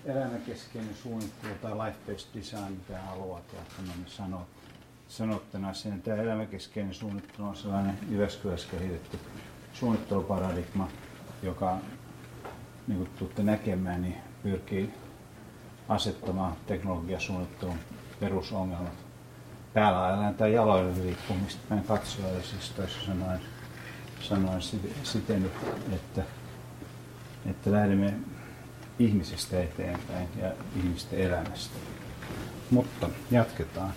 elämäkeskeinen suunnittelu tai life-based design, mitä haluat sanottuna sen. Tämä elämäkeskeinen suunnittelu on sellainen Jyväskylässä kehitetty suunnitteluparadigma, joka, niin kuin tuutte näkemään, niin pyrkii asettamaan teknologiasuunnittelun perusongelmat päällä tai jaloille riippumista meidän katsojalle, siis toisin sanoen siten, että lähdemme ihmisistä eteenpäin ja ihmisten elämästä. Mutta jatketaan.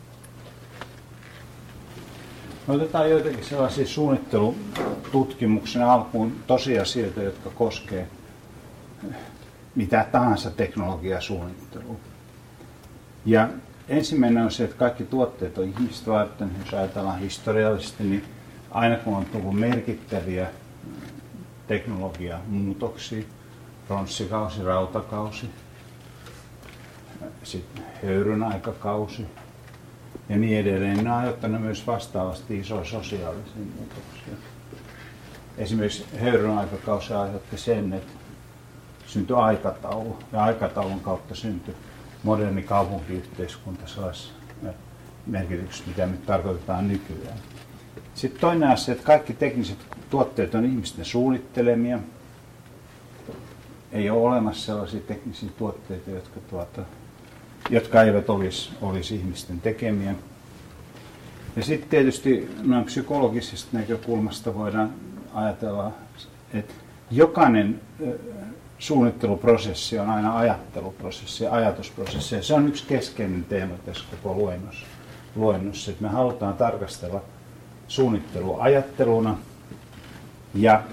Otetaan joitakin sellaisia suunnittelututkimuksen alkuun tosiasioita, jotka koskee mitä tahansa teknologiasuunnittelua. Ja ensimmäinen on se, että kaikki tuotteet on ihmistä varten. Jos ajatellaan historiallisesti, niin aina kun on tullut merkittäviä teknologiamuutoksia, pronssikausi, rautakausi, sitten höyryn aikakausi ja niin edelleen, ne on aiheuttanut myös vastaavasti isoja sosiaalisia muutoksia. Esimerkiksi höyryn aikakausi aiheutti sen, että syntyi aikataulu ja aikataulun kautta syntyi moderni kaupunkiyhteiskunta sellaisessa merkityksessä, mitä me tarkoitetaan nykyään. Sitten toinen asia, että kaikki tekniset tuotteet on ihmisten suunnittelemia. Ei ole olemassa sellaisia teknisiä tuotteita, jotka eivät olisi ihmisten tekemiä. Ja sitten tietysti noin psykologisesta näkökulmasta voidaan ajatella, että jokainen suunnitteluprosessi on aina ajatteluprosessi ja ajatusprosessi. Ja se on yksi keskeinen teema tässä koko luennossa, että me halutaan tarkastella suunnittelua ajatteluna ja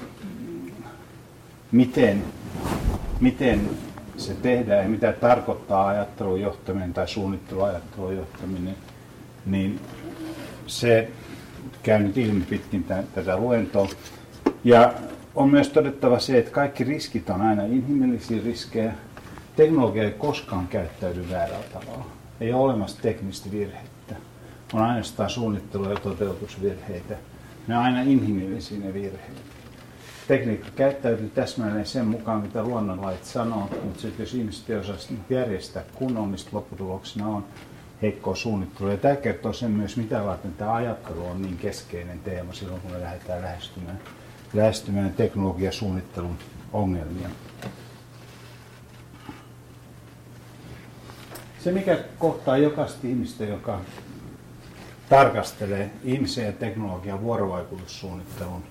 miten se tehdään ja mitä tarkoittaa ajattelun johtaminen tai suunnitteluajattelun johtaminen, niin se käy nyt ilmi pitkin tätä luentoa. Ja on myös todettava se, että kaikki riskit on aina inhimillisiä riskejä. Teknologia ei koskaan käyttäydy väärällä tavalla. Ei ole olemassa teknistä virhettä. On ainoastaan suunnittelu- ja toteutusvirheitä. Ne on aina inhimillisiä ne virheet. Tekniikka käyttäytyy täsmälleen sen mukaan, mitä luonnonlait sanoo, mutta sitten jos ihmiset ei osaa järjestää kunnollista, lopputuloksena on heikkoa suunnittelua. Ja tämä kertoo sen myös, mitä varten tämä ajattelu on niin keskeinen teema silloin, kun me lähdetään lähestymään teknologiasuunnittelun ongelmia. Se, mikä kohtaa jokaista ihmistä, joka tarkastelee ihmisen ja teknologian vuorovaikutussuunnittelun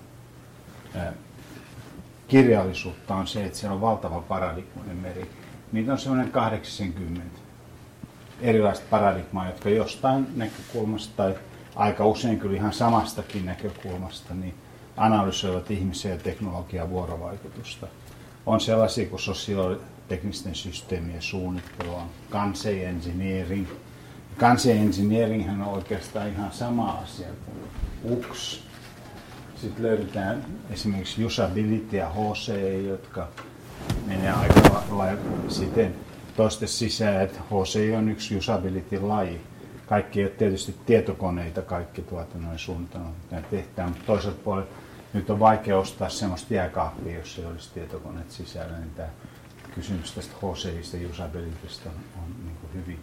kirjallisuutta, on se, että siellä on valtava paradigmojen meri. Niitä on semmoinen 80 erilaista paradigmaa, jotka jostain näkökulmasta tai aika usein kyllä ihan samastakin näkökulmasta niin analysoivat ihmisen ja teknologian vuorovaikutusta. On sellaisia kuin sosioteknisten systeemien suunnittelu, on concept engineering. Concept engineering on oikeastaan ihan sama asia kuin UX. Sitten löydetään esimerkiksi usability ja HC, jotka menee aika lailla siten toisten sisään, että HC on yksi usability-laji. Kaikki ei ole tietysti tietokoneita, kaikki noin suunnitelmat tehdään, mutta toisaalta puolella nyt on vaikea ostaa semmoista jääkaappia, jos ei olisi tietokoneet sisällä, niin tämä kysymys tästä HCista ja usabilitystä on niin kuin hyvin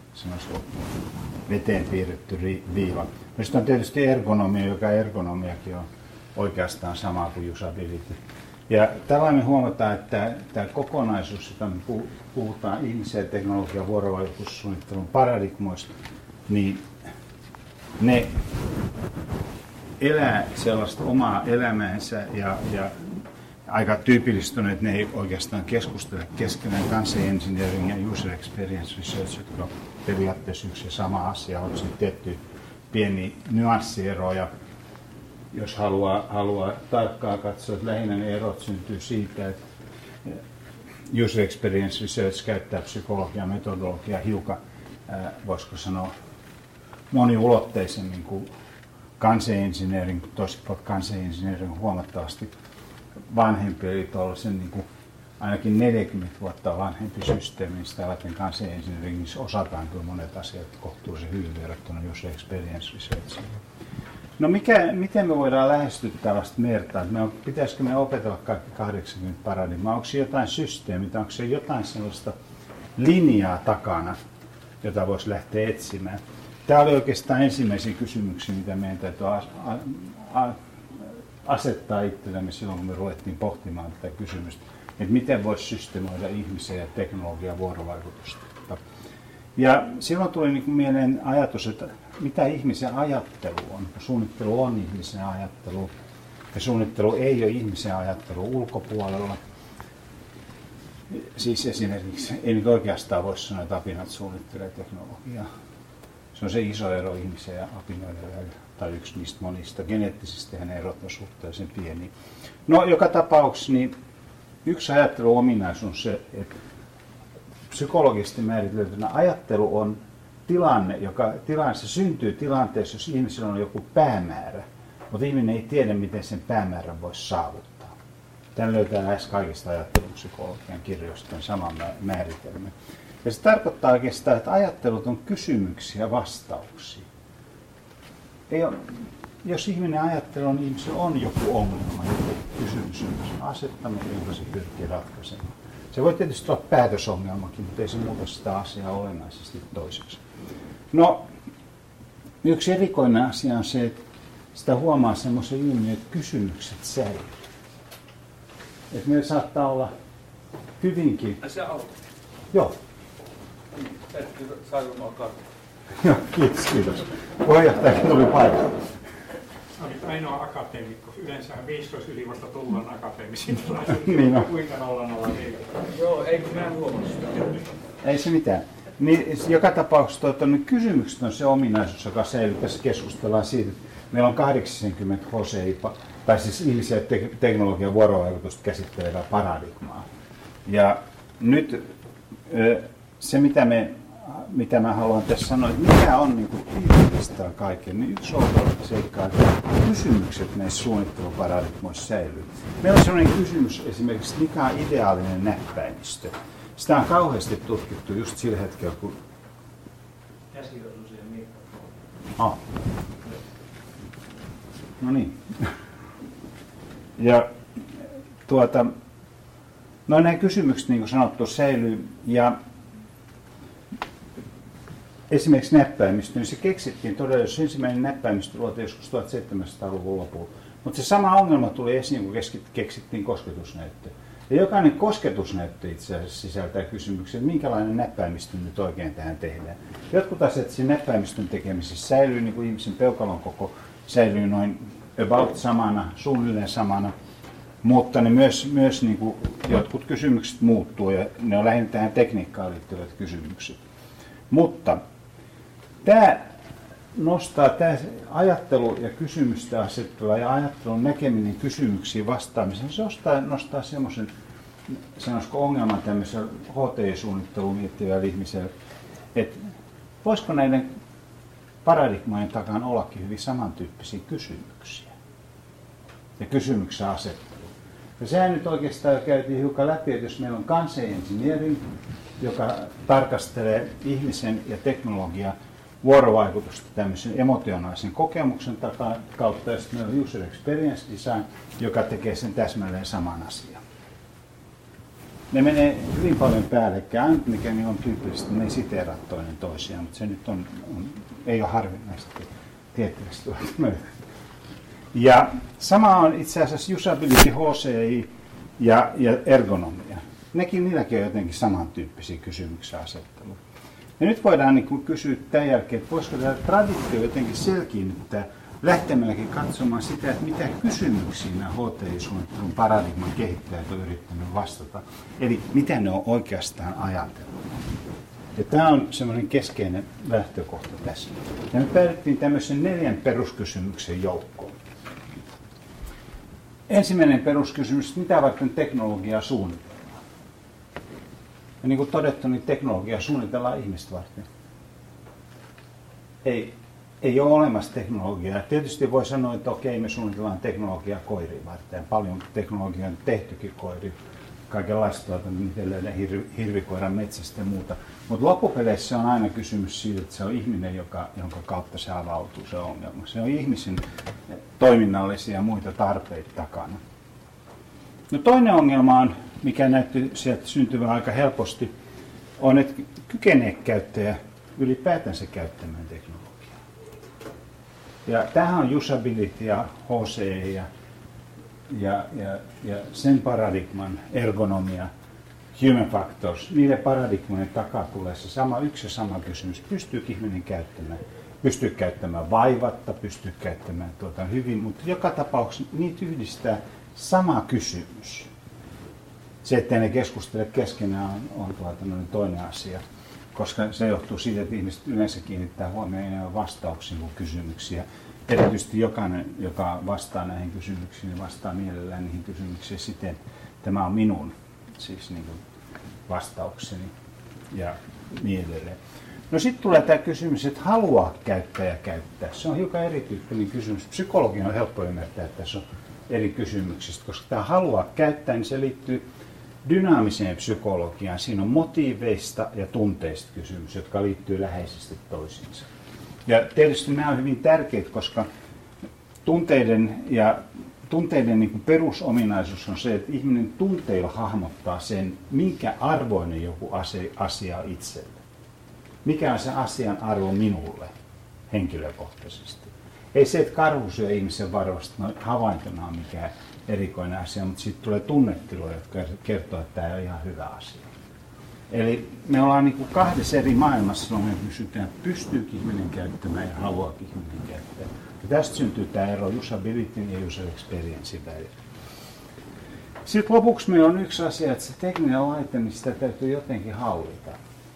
veteen piirretty viiva. Sitten on tietysti ergonomia, joka ergonomiakin on oikeastaan sama kuin usability. Ja tällainen huomataan, että tämä kokonaisuus, jota me puhutaan ihmisen ja teknologian vuorovaikutussuunnittelun paradigmoista, niin ne elää sellaista omaa elämäänsä ja aika tyypillistä on, että ne ei oikeastaan keskustele keskenään. Concept engineering ja user experience research, jotka on periaatteessa yksi ja sama asia, on sitten tietty pieni nyanssieroja. Jos haluaa tarkkaan katsoa, että lähinnä ne erot syntyy siitä, että user experience research käyttää psykologian metodologiaa hiukan, voisiko sanoa, moniulotteisemmin kuin concept engineering, toisin concept engineering on huomattavasti vanhempi, eli tuollaisen niin kuin ainakin 40 vuotta vanhempi systeemi, sitä varten concept engineeringissa osataan kyllä monet asiat kohtuullisen hyvin verrattuna user experience researchiin. No miten me voidaan lähestyä tällaista mertaa? Pitäisikö me opetella kaikki 80 paradigmaa? Onko se jotain systeemitä? Onko se jotain sellaista linjaa takana, jota voisi lähteä etsimään? Tämä oli oikeastaan ensimmäisiä kysymyksiä, mitä meidän täytyy asettaa itsellemme silloin, kun me ruvettiin pohtimaan tätä kysymystä, että miten voisi systeemoida ihmisen ja teknologian vuorovaikutusta. Ja silloin tuli niin kuin mieleen ajatus, että mitä ihmisen ajattelu on. Suunnittelu on ihmisen ajattelu ja suunnittelu ei ole ihmisen ajattelu ulkopuolella. Siis esimerkiksi ei nyt oikeastaan voi sanoa, että apinat suunnittelee teknologiaa. Se on se iso ero ihmisen ja apinoiden välillä, tai yksi niistä monista. Geneettisesti hän erot on suhteellisen pieni. No, joka tapauksessa niin yksi ajattelun ominaisuus on se, että psykologisesti määriteltynä ajattelu on tilanne, se syntyy tilanteessa, jos ihmisellä on joku päämäärä, mutta ihminen ei tiedä, miten sen päämäärän voisi saavuttaa. Tämän löytää lähes kaikista ajattelun psykologian kirjoista saman määritelmän. Ja se tarkoittaa oikeastaan, että ajattelut on kysymyksiä ja vastauksia. Jos ihminen ajattelee, niin ihmisellä on joku ongelma, joku kysymys, jonka se on asettanut, jonka se pyrkii ratkaisemaan. Se voi tietysti olla päätösongelmakin, mutta ei se muuta sitä asiaa olennaisesti toiseksi. No, yksi erikoinen asia on se, että sitä huomaa semmoisen ilmiön, että kysymykset säilyy. Että meillä saattaa olla hyvinkin... Se auto. Joo. Pertti Saivomaa kartta. Joo, kiitos. Puheenjohtaja tuli paikalle. Olit ainoa akateemikko. Yleensä 15 yli vasta tullaan akateemisiin niin on. Kuinka 004? Joo, ei kun mä en huomannut sitä. Ei se mitään. Niin, joka tapauksessa kysymykset on se ominaisuus, joka säilyy. Tässä keskustellaan siitä, että meillä on 80 HCI, tai siis ihmisiä ja teknologian vuorovaikutusta käsittelevää paradigmaa. Ja nyt se, mitä mä haluan tässä sanoa, että mikä on niin tyypillistä kaiken, niin yksi outo seikka, että kysymykset näissä suunnitteluparadigmoissa säilyy. Meillä on sellainen kysymys esimerkiksi, mikä on ideaalinen näppäimistö. Sitä on kauheasti tutkittu just sillä hetkellä, kun... Käsi osui siihen mikrofoniin. No niin. Ja no nämä kysymykset, niin kuin sanottu, säilyy. Ja esimerkiksi näppäimistö, niin se keksittiin todella, jos ensimmäinen näppäimistö luotiin joskus 1700-luvun lopulla. Mutta se sama ongelma tuli esiin, kun keksittiin kosketusnäyttö. Ja jokainen kosketusnäyttö itse asiassa sisältää kysymyksen, että minkälainen näppäimistö nyt oikein tähän tehdään. Jotkut asiat siinä näppäimistön tekemisessä säilyy, niin kuin ihmisen peukalon koko säilyy noin about samana, suunnilleen samana. Mutta ne myös niin kuin jotkut kysymykset muuttuu ja ne on lähinnä tähän tekniikkaan liittyvät kysymykset. Mutta tämä ajattelu ja kysymystä asettelu ja ajattelun näkeminen kysymyksiin vastaamisen, se nostaa semmoisen, sanoisiko ongelman tämmöisellä HTI-suunnitteluun miettivällä ihmisellä, että voisiko näiden paradigmojen takana ollakin hyvin samantyyppisiä kysymyksiä ja kysymyksen asettelu. Ja sehän nyt oikeastaan käytiin hiukan läpi, että jos meillä on cancer engineering, joka tarkastelee ihmisen ja teknologian vuorovaikutusta tämmöisen emotionaalisen kokemuksen kautta, ja sitten meillä on user experience design, joka tekee sen täsmälleen saman asian. Ne menee hyvin paljon päällekkäin, ainut mikä niin on tyypillisesti, ne ei siteeraa toinen toisiaan, mutta se nyt ei ole harvinaista tieteellistä. Ja sama on itse asiassa usability, HCI ja ergonomia. Niilläkin on jotenkin samantyyppisiä kysymyksiä asettelua. Ja nyt voidaan niin kysyä tämän jälkeen, että voisiko tämä traditio jotenkin selkiinnyttää lähtemälläkin katsomaan sitä, että mitä kysymyksiä nämä HTI-suunnittelun paradigman kehittäjät on yrittänyt vastata. Eli mitä ne on oikeastaan ajatellut. Ja tämä on semmoinen keskeinen lähtökohta tässä. Ja me päädyttiin tämmöisen 4 peruskysymyksen joukkoon. Ensimmäinen peruskysymys, mitä varten teknologiaa suunnitellaan? Ja niin kuin todettu, niin teknologiaa suunnitellaan ihmistä varten. Ei ole olemassa teknologiaa. Tietysti voi sanoa, että okei, me suunnitellaan teknologiaa koiriin varten. Paljon teknologiaa on tehtykin koiriin. kaikenlaista miten löydä hirvikoiran metsästä ja muuta. Mutta loppupeleissä on aina kysymys siitä, että se on ihminen, jonka kautta se avautuu se ongelma. Se on ihmisen toiminnallisia ja muita tarpeita takana. No toinen ongelma on, mikä näytti sieltä syntyvän aika helposti, on, että kykenee käyttäjä ylipäätänsä käyttämään teknologiaa. Ja tähän on usability ja HC ja sen paradigman ergonomia, human factors, niiden paradigmojen takaa tulee se yksi ja sama kysymys. Pystyykö ihminen käyttämään? Pystyy käyttämään vaivatta, pystyy käyttämään hyvin, mutta joka tapauksessa niitä yhdistää sama kysymys. Se, ettei ne keskustele keskenään, on toinen asia, koska se johtuu siitä, että ihmiset yleensä kiinnittää huomioon enemmän vastauksiin kuin kysymyksiä. Erityisesti jokainen, joka vastaa näihin kysymyksiin, vastaa mielellään niihin kysymyksiin siten, että tämä on minun siis niin kuin vastaukseni ja niin edelleen. No sitten tulee tämä kysymys, että haluaa käyttäjä käyttää. Se on hiukan erityyppinen kysymys. Psykologian on helppo ymmärtää, että tässä on eri kysymyksistä, koska tämä haluaa käyttää, niin se liittyy dynaamiseen psykologiaan. Siinä on motiiveista ja tunteista kysymys, jotka liittyy läheisesti toisiinsa. Ja tietysti nämä on hyvin tärkeitä, koska tunteiden niin kuin perusominaisuus on se, että ihminen tunteilla hahmottaa sen, minkä arvoinen joku asia on itselle. Mikä on se asian arvo minulle henkilökohtaisesti. Ei se, että karhu syö ihmisen varovasta havaintona on mikään erikoinen asia, mutta siitä tulee tunnetiloja, jotka kertoo, että tämä on ihan hyvä asia. Eli me ollaan niin kuin kahdessa eri maailmassa, silloin me kysytään, pystyykö ihminen käyttämään ja haluaako ihminen käyttää. Ja tästä syntyy tämä ero usability ja user experience välillä. Sitten lopuksi meillä on yksi asia, että se tekninen laite, niin sitä täytyy jotenkin hallita.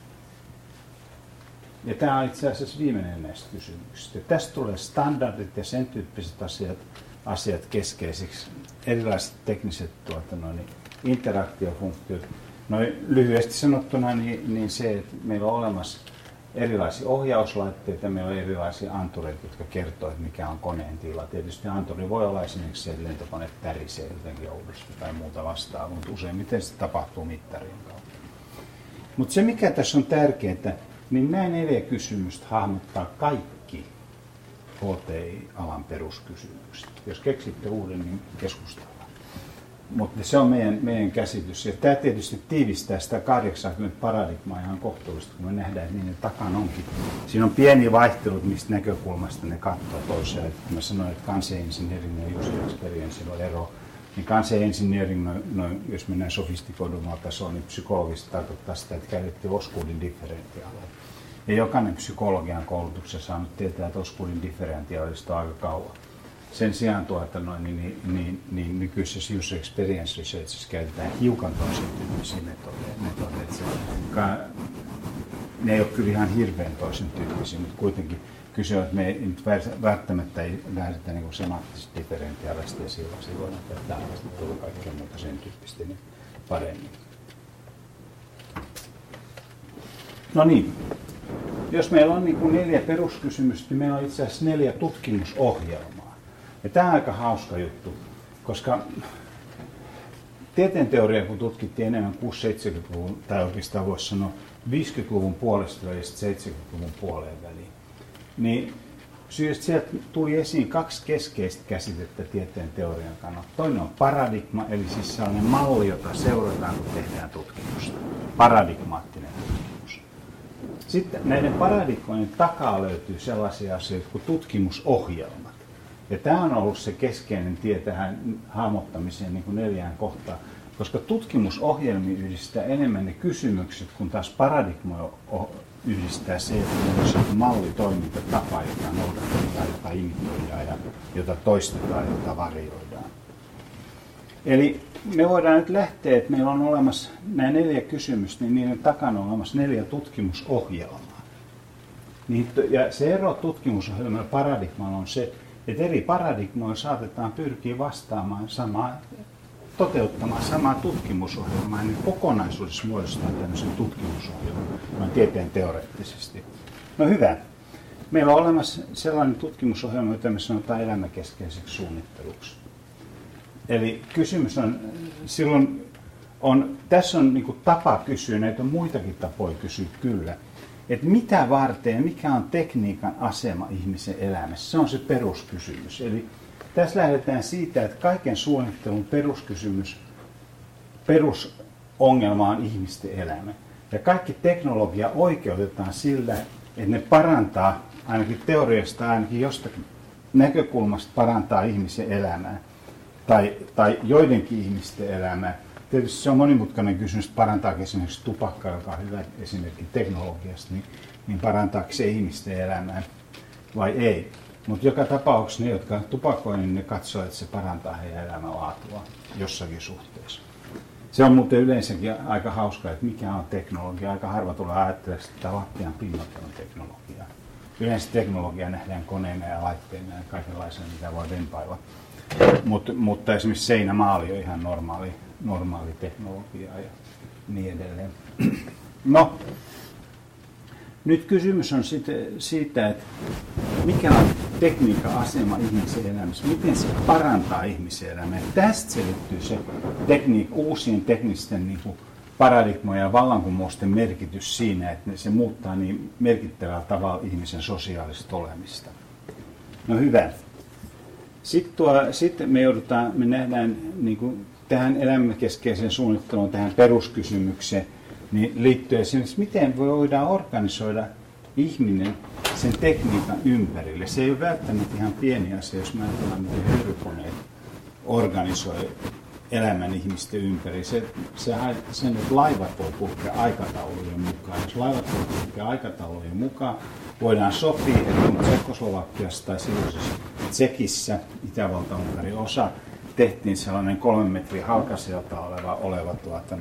Ja tämä on itse asiassa viimeinen näistä kysymyksistä. Ja tästä tulee standardit ja sen tyyppiset asiat keskeisiksi. Erilaiset tekniset interaktiofunktiot. No, lyhyesti sanottuna niin se, että meillä on olemassa erilaisia ohjauslaitteita, meillä on erilaisia antureita, jotka kertoo, että mikä on koneen tila. Tietysti anturi voi olla esimerkiksi se, että lentokone tärisee jotenkin oudosti tai muuta vastaavaa, mutta useimmiten se tapahtuu mittarien kautta. Mutta se, mikä tässä on tärkeää, niin nämä 4 kysymystä hahmottaa kaikki HTI-alan peruskysymykset. Jos keksitte uuden, niin keskustellaan. Mutta se on meidän käsitys. Ja tämä tietysti tiivistää sitä 80 paradigmaa ihan kohtuullisesti, kun me nähdään, että niiden takana onkin. Siinä on pieni vaihtelut, mistä näkökulmasta ne katsoo toisiaan. Kun mä sanoin, että kanse-engineering ja user experience on ero, niin kanse-engineering, jos mennään sofistikoidumaan tasoon, niin psykologista tarkoittaa sitä, että käytettiin Osgoodin differentiaalia. Ja jokainen psykologian koulutuksessa saanut tietää, että Osgoodin differentiaalista on aika kauan. Sen sijaan nykyisessä user experience researchissa käytetään hiukan toisen tyyppisiä metodeja. Ne ei ole kyllä ihan hirveän toisen tyyppisiä, mutta kuitenkin kyse on, että me ei välttämättä lähdetä niin semanttisesti differentiaalista ja silloin että tulee kaikkea muuta sen tyyppistä niin paremmin. No niin. Jos meillä on niin kuin 4 peruskysymystä, niin meillä on itse asiassa 4 tutkimusohjelmaa. Ja tämä on aika hauska juttu, koska tieteenteoriaa kun tutkittiin enemmän 60-70-luvun, tai oikeastaan voisi sanoa 50-luvun puolesta ja 70-luvun puoleen väliin, niin sieltä tuli esiin 2 keskeistä käsitettä tieteen teorian kannalta. Toinen on paradigma, eli siis sellainen malli, jota seurataan, kun tehdään tutkimusta. Paradigmaattinen tutkimus. Sitten näiden paradigmojen takaa löytyy sellaisia asioita kuin tutkimusohjelmat. Ja tämä on ollut se keskeinen tie tähän hahmottamiseen niin kuin 4 kohtaan, koska tutkimusohjelmia yhdistää enemmän ne kysymykset, kun taas paradigmoja yhdistää se, että on se mallitoimintatapa, jota noudatetaan, jota imitoidaan ja jota toistetaan, jota varjoidaan. Eli me voidaan nyt lähteä, että meillä on olemassa nämä 4 kysymystä, niin niiden takana on olemassa 4 tutkimusohjelmaa. Ja se ero tutkimusohjelman ja paradigmalla on se, että eri paradigmoilla saatetaan pyrkiä vastaamaan toteuttamaan samaa tutkimusohjelmaa, niin kokonaisuudessa muodostaa tämmöisen tutkimusohjelman, noin tieteen teoreettisesti. No hyvä. Meillä on olemassa sellainen tutkimusohjelma, jota me sanotaan elämäkeskeiseksi suunnitteluksi. Eli kysymys on, silloin tässä on niin kuin tapa kysyä, näitä on muitakin tapoja kysyä kyllä. Että mitä varten, mikä on tekniikan asema ihmisen elämässä, se on se peruskysymys. Eli tässä lähdetään siitä, että kaiken suunnittelun perusongelma on ihmisten elämä. Ja kaikki teknologia oikeutetaan sillä, että ne parantaa, ainakin teoriasta, ainakin jostakin näkökulmasta parantaa ihmisen elämää. Tai joidenkin ihmisten elämää. Tietysti se on monimutkainen kysymys, parantaako esimerkiksi tupakka, joka on hyvä esimerkki teknologiasta, niin parantaako se ihmisten elämää vai ei. Mutta joka tapauksessa ne, jotka tupakoivat, niin ne katsoo, että se parantaa heidän elämänlaatua jossakin suhteessa. Se on muuten yleensäkin aika hauskaa, että mikä on teknologia. Aika harva tulee ajattelemaan, että lattian pinnat on teknologiaa. Yleensä teknologia nähdään koneena ja laitteena ja kaikenlaisena, mitä voi vempailla. Mutta esimerkiksi seinämaali on ihan normaali teknologia ja niin edelleen. No, nyt kysymys on siitä, että mikä on tekniikan asema ihmisen elämässä, miten se parantaa ihmisen elämää. Tästä selittyy se uusien teknisten niin kuin paradigmojen ja vallankumousten merkitys siinä, että se muuttaa niin merkittävällä tavalla ihmisen sosiaalista olemista. No hyvä. Sitten me nähdään niin kuin tähän elämänkeskeiseen suunnitteluun, tähän peruskysymykseen, niin liittyy esimerkiksi, miten voidaan organisoida ihminen sen tekniikan ympärille. Se ei ole välttämättä ihan pieni asia, jos mä ajatellaan, miten hyödykoneet organisoi elämän ihmisten ympäri. Sen, että laivat voi kulkea aikataulujen mukaan. Jos laivat voi kulkea aikataulujen mukaan, voidaan sopia, että kun Tsekkoslovakiassa tai silloisessa Tsekissä, Itävalta-Unkarin osa, tehtiin sellainen 3 metrin halkaselta oleva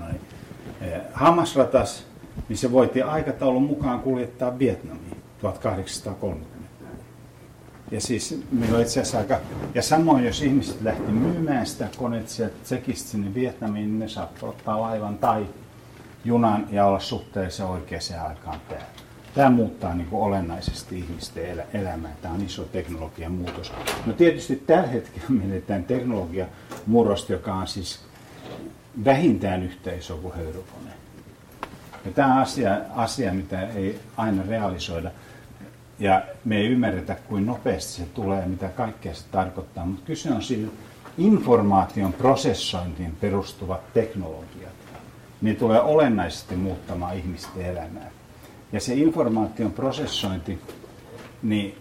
hammasratas, niin se voitiin aikataulun mukaan kuljettaa Vietnamiin 1830. Ja siis meillä on itse asiassa ja samoin jos ihmiset lähti myymään sitä koneet sieltä Tsekistä sinne Vietnamiin, niin ne saattoi ottaa laivan tai junan ja olla suhteellisen oikeaan aikaan täällä. Tämä muuttaa niin kuin olennaisesti ihmisten elämää. Tämä on iso teknologian muutos. No tietysti tällä hetkellä menetään teknologiamurrosta, joka on siis vähintään yhtä iso kuin höyrykone. Ja tämä on asia, mitä ei aina realisoida. Ja me ei ymmärretä, kuin nopeasti se tulee ja mitä kaikkea se tarkoittaa. Mutta kyse on siitä informaation prosessointiin perustuvat teknologiat. Ne tulee olennaisesti muuttamaan ihmisten elämää. Ja se informaation prosessointi, niin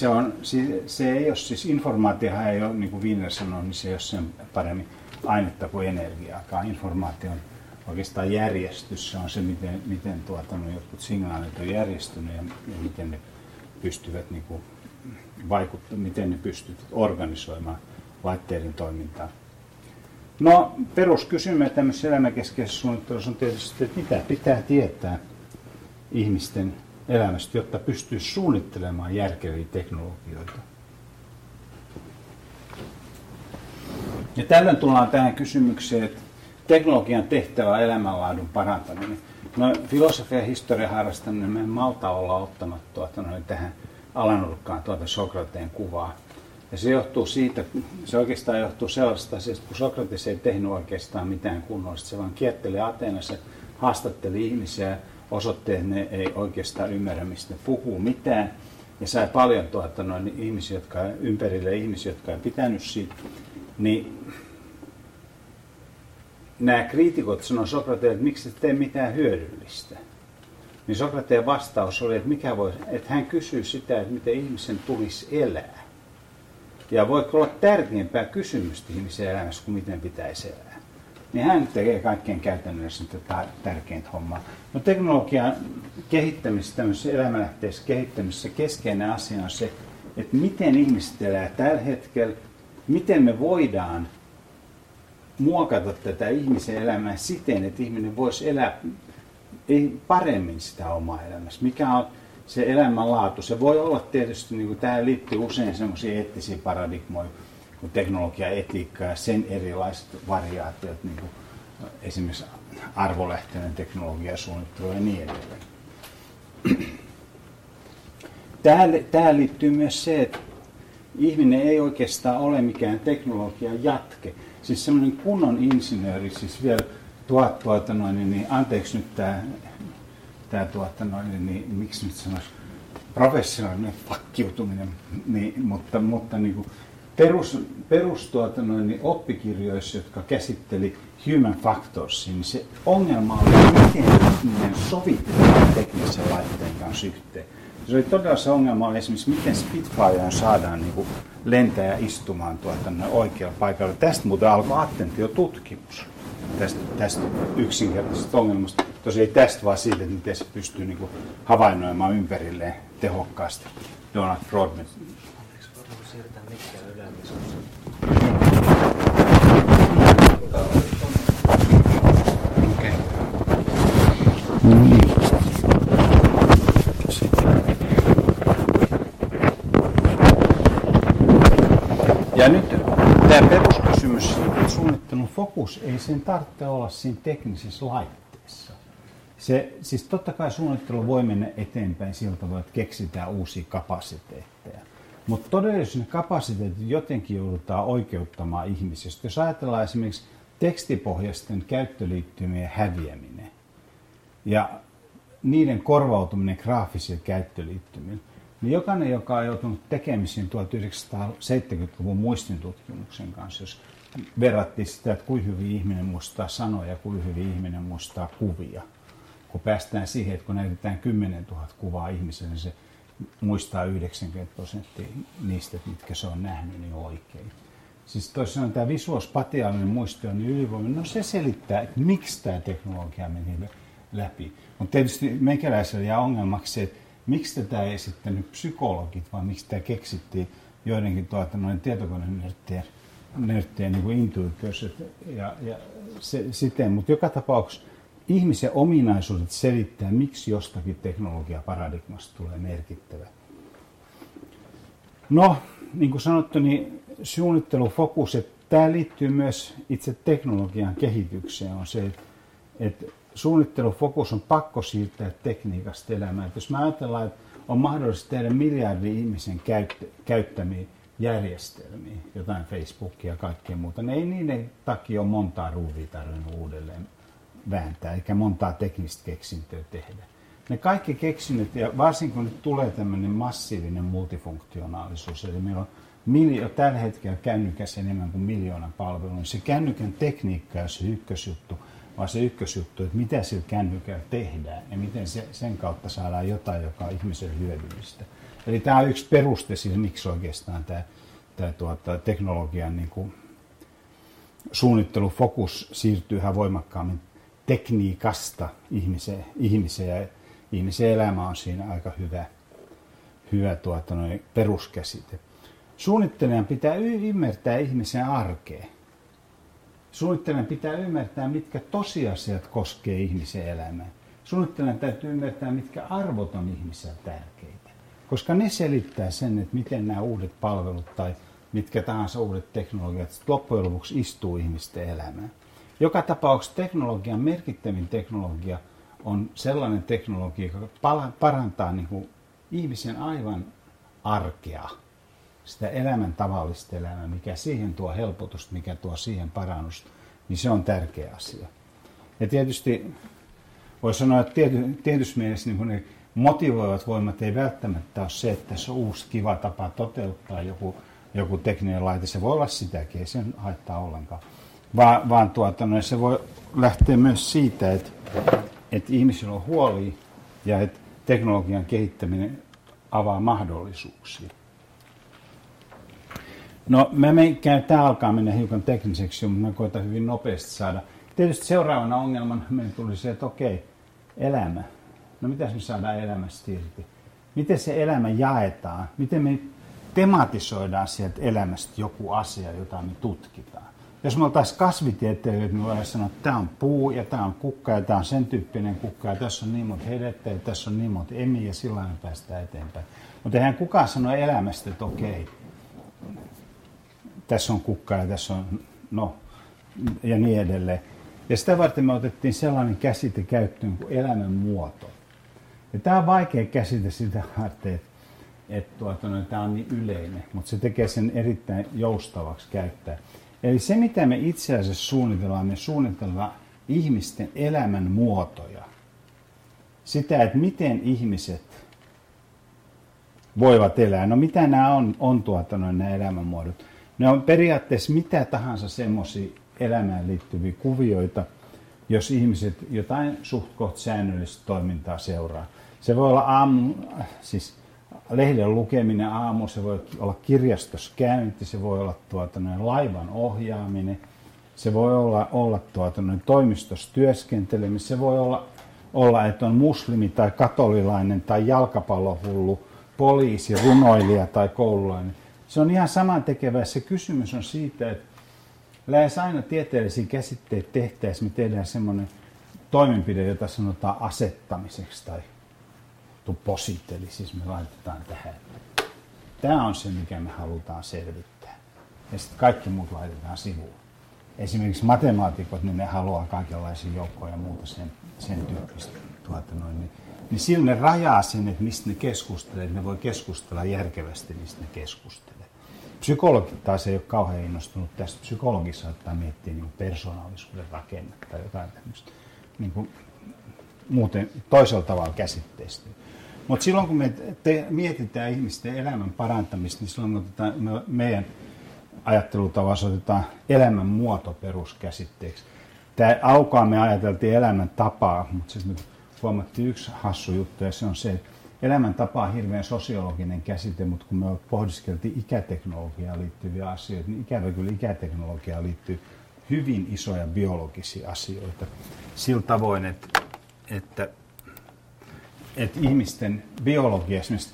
se ei ole, siis informaatiohan ei ole, niin kuin Wiener sanoi, niin se ei ole sen paremmin ainetta kuin energiaakaan. Informaation oikeastaan järjestys, se on se, miten jotkut signaalit on järjestynyt ja miten ne pystyvät niin kuin miten ne pystyvät organisoimaan laitteiden toimintaa. No, peruskysymys tämmöisessä elämänkeskeisessä suunnittelussa on tietysti, että mitä pitää tietää ihmisten elämästä, jotta pystyy suunnittelemaan järkeviä teknologioita. Ja tällöin tullaan tähän kysymykseen, että teknologian tehtävä on elämänlaadun parantaminen. No, filosofia ja historian harrastaminen, me en malta olla ottamatta tähän alanurkkaan Sokrateen kuvaa. Ja se johtuu siitä, se oikeastaan johtuu sellaisesta asiasta, kun Sokrates ei tehnyt oikeastaan mitään kunnollista. Se vaan kierteli Ateenassa, haastatteli ihmisiä, osoitti, että ne ei oikeastaan ymmärrä, mistä ne puhuu mitään. Ja sai paljon ihmisiä, ihmisiä, jotka ei pitänyt siitä. Niin nämä kriitikot sanoivat Sokrateelle, että miksi et tee mitään hyödyllistä. Niin Sokrateen vastaus oli, että hän kysyy sitä, että miten ihmisen tulisi elää. Ja voiko olla tärkeämpää kysymystä ihmisen elämässä kuin miten pitäisi elää. Niin hän tekee kaikkein käytännössä tärkeintä hommaa. No, teknologian kehittämisessä, tämmöisessä elämänlähteessä kehittämisessä keskeinen asia on se, että miten ihmiset elää tällä hetkellä, miten me voidaan muokata tätä ihmisen elämää siten, että ihminen voisi elää paremmin sitä omaa elämässä. Mikä on se elämänlaatu? Se voi olla tietysti, niin kuin tähän liittyy usein semmoisia eettisiä paradigmoja, kuin teknologia, etiikka ja sen erilaiset variaatiot, niin kuin esimerkiksi arvolähtöinen teknologia, suunnittelu ja niin edelleen. Tähän liittyy myös se, että ihminen ei oikeastaan ole mikään teknologian jatke. Siis semmoinen kunnon insinööri, siis vielä anteeksi nyt miksi nyt sanoisi, professionaalinen fakkiutuminen, mutta niin kuin perus oppikirjoissa, jotka käsitteli human factorsia, niin se ongelma oli, miten ihminen sovitetaan teknisen laitteen kanssa yhteen. Se oli todella se ongelma, oli esimerkiksi, miten Spitfireen saadaan niin kuin lentäjä istumaan oikealla paikalla. Tästä muuten alkoi attentiotutkimus, tästä yksinkertaisesta ongelmasta. Tosiaan ei tästä, vaan siitä, että miten se pystyy niin kuin havainnoimaan ympärilleen tehokkaasti. Donald Brodmann. Voidaanko siirtää mikkiä ylemmäs? Okei. No niin. Ja nyt tämä peruskysymys siitä, että suunnittelun fokus ei sen tarvitse olla siinä teknisessä laitteessa. Siis totta kai suunnittelu voi mennä eteenpäin sillä tavalla, että keksitään uusia kapasiteetteja. Mutta todellisuudessa ne kapasiteetit jotenkin joudutaan oikeuttamaan ihmisistä. Jos ajatellaan esimerkiksi tekstipohjaisten käyttöliittymien häviäminen ja niiden korvautuminen graafisilla käyttöliittymillä, niin jokainen, joka on joutunut tekemisiin 1970-luvun muistintutkimuksen kanssa, jos verrattiin sitä, että kuinka hyvin ihminen muistaa sanoja ja kuinka hyvin ihminen muistaa kuvia, kun päästään siihen, että kun näytetään 10 000 kuvaa ihmiselle, niin se muistaa 90% niistä, mitkä se on nähnyt, niin oikein. Siis toisin sanoen tämä visuospatiaalinen muisti on niin ylivoimainen, no se selittää, että miksi tämä teknologia meni läpi. Mutta tietysti meikäläisellä jää ongelmaksi se, että miksi tätä ei esittänyt psykologit, vaan miksi tämä keksittiin joidenkin tietokonenörttien niin intuitioissa ja siten. Mutta joka tapauksessa ihmisen ominaisuudet selittää, miksi jostakin teknologiaparadigmasta tulee merkittävä. No, niin kuin sanottu, niin suunnittelufokus, että tämä liittyy myös itse teknologian kehitykseen, on se, että suunnittelufokus on pakko siirtää tekniikasta elämään. Jos me ajatellaan, että on mahdollista tehdä miljardin ihmisen käyttämiä järjestelmiä, jotain Facebookia ja kaikkea muuta, niin ei niiden takia ole montaa ruuvia tarvinnut uudelleen vääntää, eikä montaa teknistä keksintöä tehdä. Ne kaikki keksinnöt, ja varsinkin kun nyt tulee tämmöinen massiivinen multifunktionaalisuus, eli meillä on tällä hetkellä kännykässä enemmän kuin 1 000 000 palvelua, niin se kännykän tekniikka on se ykkösjuttu, vaan se ykkösjuttu, että mitä sillä kännykällä tehdään ja miten sen kautta saadaan jotain, joka on ihmisen hyödyllistä. Eli tämä on yksi peruste siihen, miksi oikeastaan tämä teknologian niin kuin suunnittelufokus siirtyy yhä voimakkaammin tekniikasta ihmiseen ja ihmisen elämä on siinä aika hyvä peruskäsite. Suunnittelijan pitää ymmärtää ihmisen arkea. Suunnittelijan pitää ymmärtää, mitkä tosiasiat koskee ihmisen elämää. Suunnittelijan täytyy ymmärtää, mitkä arvot on ihmisellä tärkeitä. Koska ne selittää sen, että miten nämä uudet palvelut tai mitkä tahansa uudet teknologiat loppujen lopuksi istuu ihmisten elämään. Joka tapauksessa teknologian merkittävin teknologia on sellainen teknologia, joka parantaa niin kuin ihmisen aivan arkea, sitä elämän tavallista elämää, mikä siihen tuo helpotusta, mikä tuo siihen parannusta, niin se on tärkeä asia. Ja tietysti voi sanoa, että tietyssä mielessä niin ne motivoivat voimat ei välttämättä ole se, että tässä on uusi kiva tapa toteuttaa joku tekninen laite. Se voi olla sitäkin, ei sen haittaa ollenkaan. Vaan se voi lähteä myös siitä, että ihmisillä on huolia ja että teknologian kehittäminen avaa mahdollisuuksia. No, tämä alkaa mennä hiukan tekniseksi, mutta mä koitan hyvin nopeasti saada. Tietysti seuraavana ongelmana meille tuli se, että okei, elämä. No mitäs me saadaan elämästä irti? Miten se elämä jaetaan? Miten me tematisoidaan sieltä elämästä joku asia, jota me tutkitaan? Jos me oltaisiin kasvitieteilijöitä, me voidaan sanoa, että tämä on puu ja tämä on kukka ja tämä on sen tyyppinen kukka ja tässä on niin monta hedettä ja tässä on niin monta emiä ja sillä me päästään eteenpäin. Mutta eihän kukaan sano elämästä, että okei, tässä on kukka ja tässä on, no, ja niin edelleen. Ja sitä varten me otettiin sellainen käsite käyttöön kuin elämänmuoto. Ja tämä on vaikea käsite sitä varten, että tämä on niin yleinen, mutta se tekee sen erittäin joustavaksi käyttää. Eli se, mitä me itse asiassa suunnitellaan ihmisten elämän muotoja. Sitä, että miten ihmiset voivat elää. No mitä nämä on nämä elämänmuodot? Ne on periaatteessa mitä tahansa semmoisia elämään liittyviä kuvioita, jos ihmiset jotain suht koht säännöllistä toimintaa seuraa. Se voi olla lehden lukeminen aamu, se voi olla kirjastossa käynti, se voi olla laivan ohjaaminen, se voi olla toimistossa työskenteleminen, se voi olla, että on muslimi tai katolilainen tai jalkapallohullu, poliisi, runoilija tai koululainen. Se on ihan samantekevä. Se kysymys on siitä, että lähes aina tieteellisiä käsitteitä tehtäessä me tehdään semmoinen toimenpide, jota sanotaan asettamiseksi tai posit, eli siis me laitetaan tähän. Tämä on se, mikä me halutaan selvittää. Ja sitten kaikki muut laitetaan sivuun. Esimerkiksi matemaatikot, niin ne haluaa kaikenlaisia joukkoja ja muuta sen tyyppistä. Niin silloin ne rajaa sen, että mistä ne keskustelee, että ne voi keskustella järkevästi, mistä ne keskustelee. Psykologit taas ei ole kauhean innostunut tästä. Psykologi saattaa miettiä niin persoonallisuuden rakennetta tai jotain tämmöistä niin muuten toisella tavalla käsitteistä. Mutta silloin kun me mietitään ihmisten elämän parantamista, niin silloin meidän ajattelutavassa otetaan elämän muoto peruskäsitteeksi. Tämä aukaa me ajateltiin elämän tapaa, mutta sitten me huomattiin yksi hassu juttu, ja se on se, että elämäntapa on hirveän sosiologinen käsite, mutta kun me pohdiskeltiin ikäteknologiaan liittyviä asioita, niin ikävä kyllä ikäteknologiaan liittyy hyvin isoja biologisia asioita. Sillä tavoin, että ihmisten biologia, esimerkiksi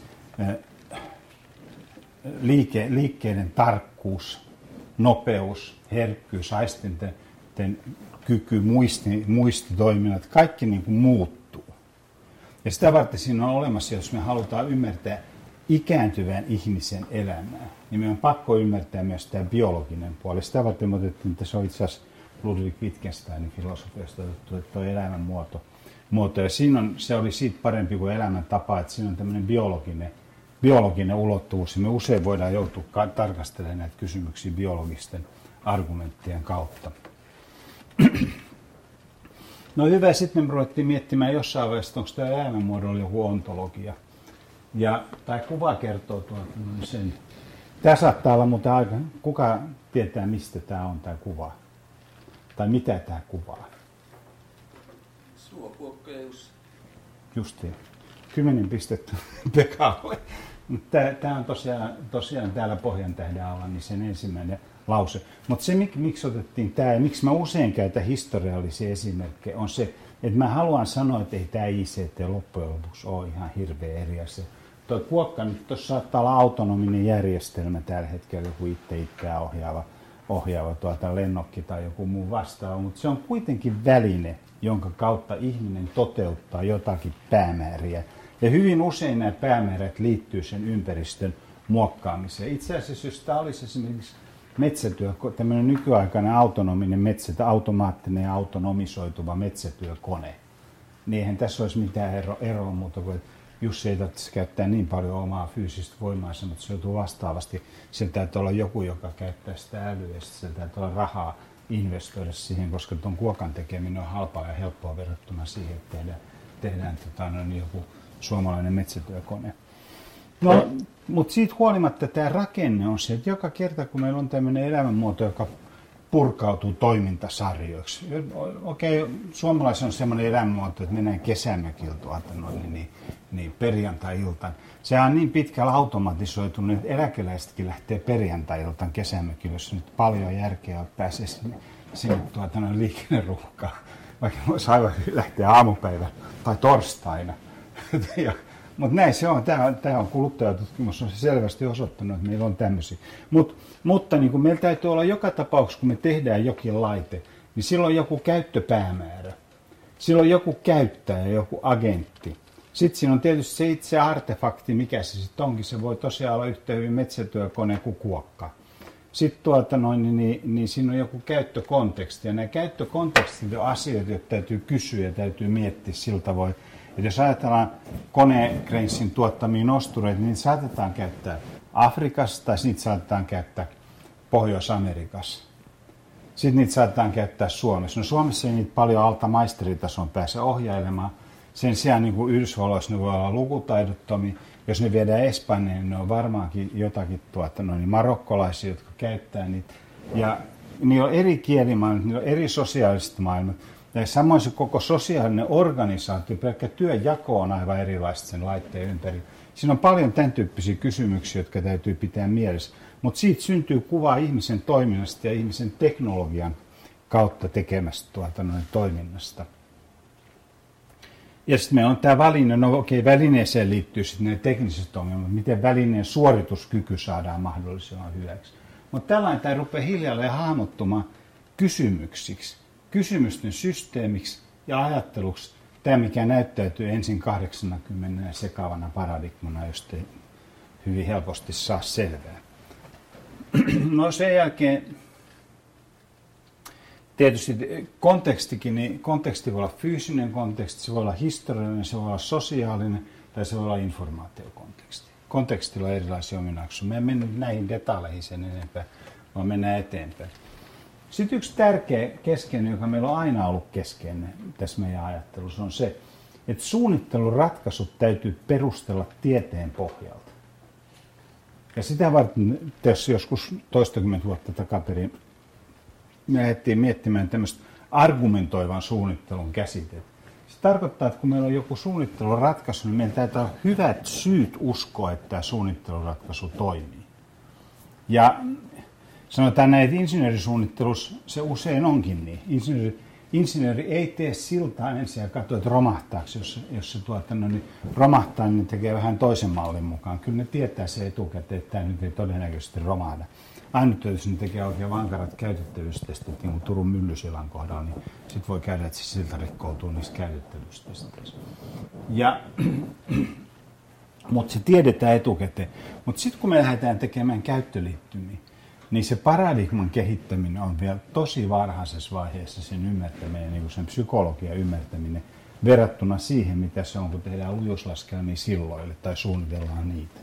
liikkeiden tarkkuus, nopeus, herkkyys, aistinten kyky, muistitoiminnat, kaikki niin kuin muuttuu. Ja sitä varten siinä on olemassa, jos me halutaan ymmärtää ikääntyvän ihmisen elämää, niin meidän on pakko ymmärtää myös tämä biologinen puoli. Sitä varten me otettiin, että se on itse asiassa Ludwig Wittgensteinin filosofiasta otettu, että tuo elämän muoto. Ja se oli siitä parempi kuin elämäntapa, että siinä on tämmöinen biologinen ulottuvuus. Ja me usein voidaan joutua tarkastelemaan näitä kysymyksiä biologisten argumenttien kautta. No hyvä, sitten me ruvettiin miettimään jossain vaiheessa, onko tämä elämänmuodolla joku ontologia. Ja tämä kuva kertoo sen. Tämä saattaa olla muuten aika, kuka tietää mistä tämä on tämä kuva? Tai mitä tämä kuvaa? Suokuokkoja Justiin. 10 pistettä Pekalle. Tämä on tosiaan täällä Pohjantähden alla niin sen ensimmäinen lause. Mutta se, miksi otettiin tämä ja miksi mä usein käytän historiallisia esimerkkejä, on se, että mä haluan sanoa, että ei tämä ICT loppujen lopuksi ole ihan hirveä eri asia. Tuo kuokka nyt tuossa saattaa olla autonominen järjestelmä tällä hetkellä, joku itseään ohjaava lennokki tai joku muu vastaava, mutta se on kuitenkin väline, jonka kautta ihminen toteuttaa jotakin päämääriä. Ja hyvin usein nämä päämäärät liittyy sen ympäristön muokkaamiseen. Itse asiassa, jos tämä olisi esimerkiksi metsätyö, tämmöinen nykyaikainen autonominen automaattinen ja autonomisoituva metsätyökone, niin eihän tässä olisi mitään eroa muuta kuin, että Jussi ei tarvitse käyttää niin paljon omaa fyysistä voimaansa, mutta se joutuu vastaavasti. Siellä täytyy olla joku, joka käyttää sitä älyä, ja siellä täytyy olla rahaa investoida siihen, koska tuon kuokan tekeminen on halpaa ja helppoa verrattuna siihen, että tehdään joku suomalainen metsätyökone. No, mutta siitä huolimatta tämä rakenne on se, että joka kerta kun meillä on tämmöinen elämänmuoto, joka purkautuu toimintasarjoiksi. Okei, suomalaisilla on semmoinen elämänmuoto, että mennään kesämökillä niin perjantai-iltaan. Se on niin pitkällä automatisoitunut, että eläkeläisetkin lähtee perjantai-iltaan kesämökillä, jos nyt paljon järkeä on, pääsee sinne liikenneruuhkaan. Vaikka voisi aivan lähteä aamupäivä tai torstaina. Mutta näin se on. Tämä on kuluttajatutkimus on selvästi osoittanut, että meillä on tämmöisiä. Mutta niin meillä täytyy olla joka tapauksessa, kun me tehdään jokin laite, niin silloin on joku käyttöpäämäärä. Silloin on joku käyttäjä, joku agentti. Sitten siinä on tietysti se itse artefakti, mikä se sitten onkin. Se voi tosiaan olla yhtä hyvin metsätyökone kuin kuokka. Sitten niin siinä on joku käyttökonteksti. Ja nämä käyttökontekstit on asioita, joita täytyy kysyä ja täytyy miettiä sillä tavoin. Että jos ajatellaan Konecranesin tuottamia nostureita, niin saatetaan käyttää Afrikassa tai niitä saatetaan käyttää Pohjois-Amerikassa. Sitten niitä saatetaan käyttää Suomessa. No Suomessa ei niitä paljon alta maisteritason pääse ohjailemaan. Sen sijaan niin kuin Yhdysvalloissa ne voi olla lukutaidottomia. Jos ne viedään Espanjaan, niin ne on varmaankin jotakin marokkolaisia, jotka käyttää niitä. Ja niillä on eri kielimaailmat, niillä on eri sosiaaliset maailmat. Ja samoin se koko sosiaalinen organisaatio, pelkkä työnjako on aivan erilaista sen laitteen ympäri. Siinä on paljon tämän tyyppisiä kysymyksiä, jotka täytyy pitää mielessä. Mutta siitä syntyy kuva ihmisen toiminnasta ja ihmisen teknologian kautta tekemästä toiminnasta. Ja sitten meillä on tämä väline, välineeseen liittyy sitten ne tekniset ongelmat, miten välineen suorituskyky saadaan mahdollisimman hyväksi. Mutta tällainen tämä rupeaa hiljalleen hahmottumaan kysymyksiksi, kysymysten systeemiksi ja ajatteluksi. Tämä, mikä näyttäytyy ensin 80 sekavana paradigmana, josta ei hyvin helposti saa selvää. No sen jälkeen tietysti kontekstikin, niin konteksti voi olla fyysinen konteksti, se voi olla historiallinen, se voi olla sosiaalinen tai se voi olla informaatiokonteksti. Kontekstilla on erilaisia ominaisuuksia. Me en mennyt näihin detaileihin sen enempää, vaan mennään eteenpäin. Sitten yksi tärkeä keskeinen, joka meillä on aina ollut keskeinen tässä meidän ajattelussa, on se, että suunnitteluratkaisut täytyy perustella tieteen pohjalta. Ja sitä varten tässä joskus toistakymmentä vuotta takaperin me lähdettiin miettimään tämmöistä argumentoivan suunnittelun käsitettä. Se tarkoittaa, että kun meillä on joku suunnitteluratkaisu, niin meidän täytyy olla hyvät syyt uskoa, että tämä suunnitteluratkaisu toimii. Ja sanotaan näin, että insinöörisuunnittelussa se usein onkin niin. Insinööri ei tee siltaa ensin ja katso, että romahtaako. Jos se romahtaa, niin tekee vähän toisen mallin mukaan. Kyllä ne tietää se etukäteen, että tämä nyt ei todennäköisesti romahda. Ainut, jos ne tekee oikein vankarat käytettävyystestit, niin kuin Turun Myllysillan kohdalla, niin sitten voi käydä, että se silta rikkoutuu niistä käytettävyystesteistä. Mutta se tiedetään etukäteen. Mutta sitten kun me lähdetään tekemään käyttöliittymiä, niin se paradigman kehittäminen on vielä tosi varhaisessa vaiheessa sen ymmärtäminen, niin kuin sen psykologian ymmärtäminen, verrattuna siihen, mitä se on, kun tehdään lujuuslaskelmia silloille tai suunnitellaan niitä.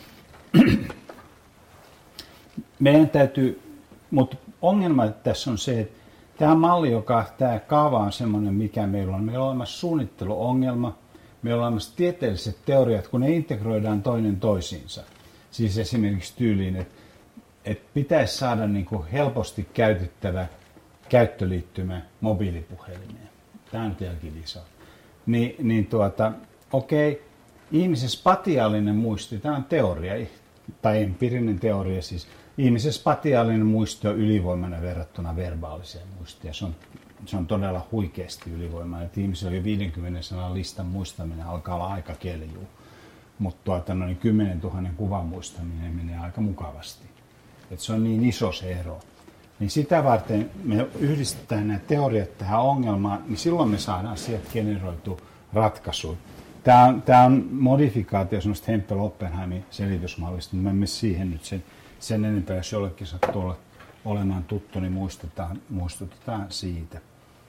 Meidän täytyy, mutta ongelma tässä on se, että tämä malli, tämä kaava on semmoinen, mikä meillä on. Meillä on olemassa suunnitteluongelma, meillä on olemassa tieteelliset teoriat, kun ne integroidaan toinen toisiinsa. Siis esimerkiksi tyyliin, että pitäisi saada niin kuin helposti käytettävä käyttöliittymä mobiilipuhelimeen. Tämä on vieläkin iso. Okei, ihmisen spatiaalinen muisti, tämä on teoria, tai empiirinen teoria siis. Ihmisen spatiaalinen muisti on ylivoimainen verrattuna verbaaliseen muistiin. Se on todella huikeasti ylivoimainen. Että ihmisellä jo 50 sanan listan muistaminen alkaa olla aika keljuu. Mutta 10 000 kuvan muistaminen menee aika mukavasti. Et se on niin iso se ero. Niin sitä varten me yhdistetään nämä teoriat tähän ongelmaan, niin silloin me saadaan sieltä generoitu ratkaisu. Tämä on modifikaatio semmoista Hempel-Oppenheimin selitysmallista, mutta me emme siihen nyt sen enempää, jos jollekin sattuu olemaan tuttu, niin muistutetaan siitä.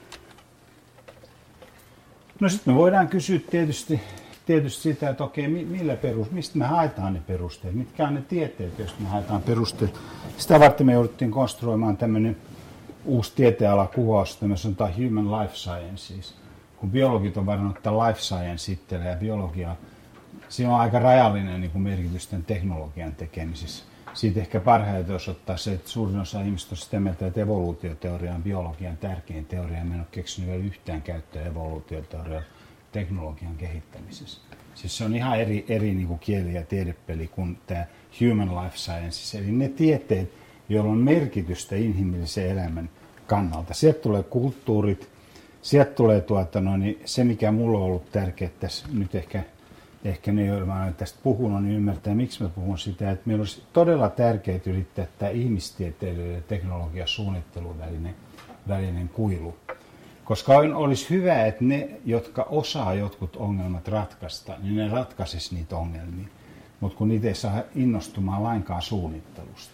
No sitten me voidaan kysyä tietysti sitä, että okei, mistä me haetaan ne perusteet, mitkä on ne tieteet, joista me haetaan perusteet. Sitä varten me jouduttiin konstruoimaan tämmöinen uusi tieteenalakuvaus, tämä sanotaan Human Life Sciences. Kun biologit on varannut ottaa life science itselle ja biologia, siinä on aika rajallinen niin kuin merkitys tämän teknologian tekemisessä. Siitä ehkä parhaiten osoittaa se, että suurin osa ihmistä on sitä mieltä, että evoluutioteoria on biologian tärkein teoria. Mä en ole keksinyt vielä yhtään käyttöä evoluutioteoriaa teknologian kehittämisessä. Siis se on ihan eri niin kuin kieli- ja tiedepeli kuin tämä Human Life Sciences, eli ne tieteet, joilla on merkitystä inhimillisen elämän kannalta. Sieltä tulee kulttuurit, sieltä tulee se, mikä mulla on ollut tärkeää tässä nyt ehkä ne, joilla mä olen tästä puhunut, niin ymmärtää, miksi mä puhun sitä, että meillä olisi todella tärkeää yrittää tämä ihmistieteilijöiden ja teknologian suunnittelun välinen kuilu. Koska olisi hyvä, että ne, jotka osaa jotkut ongelmat ratkaista, niin ne ratkaisisi niitä ongelmia. Mutta kun niitä ei saa innostumaan lainkaan suunnittelusta.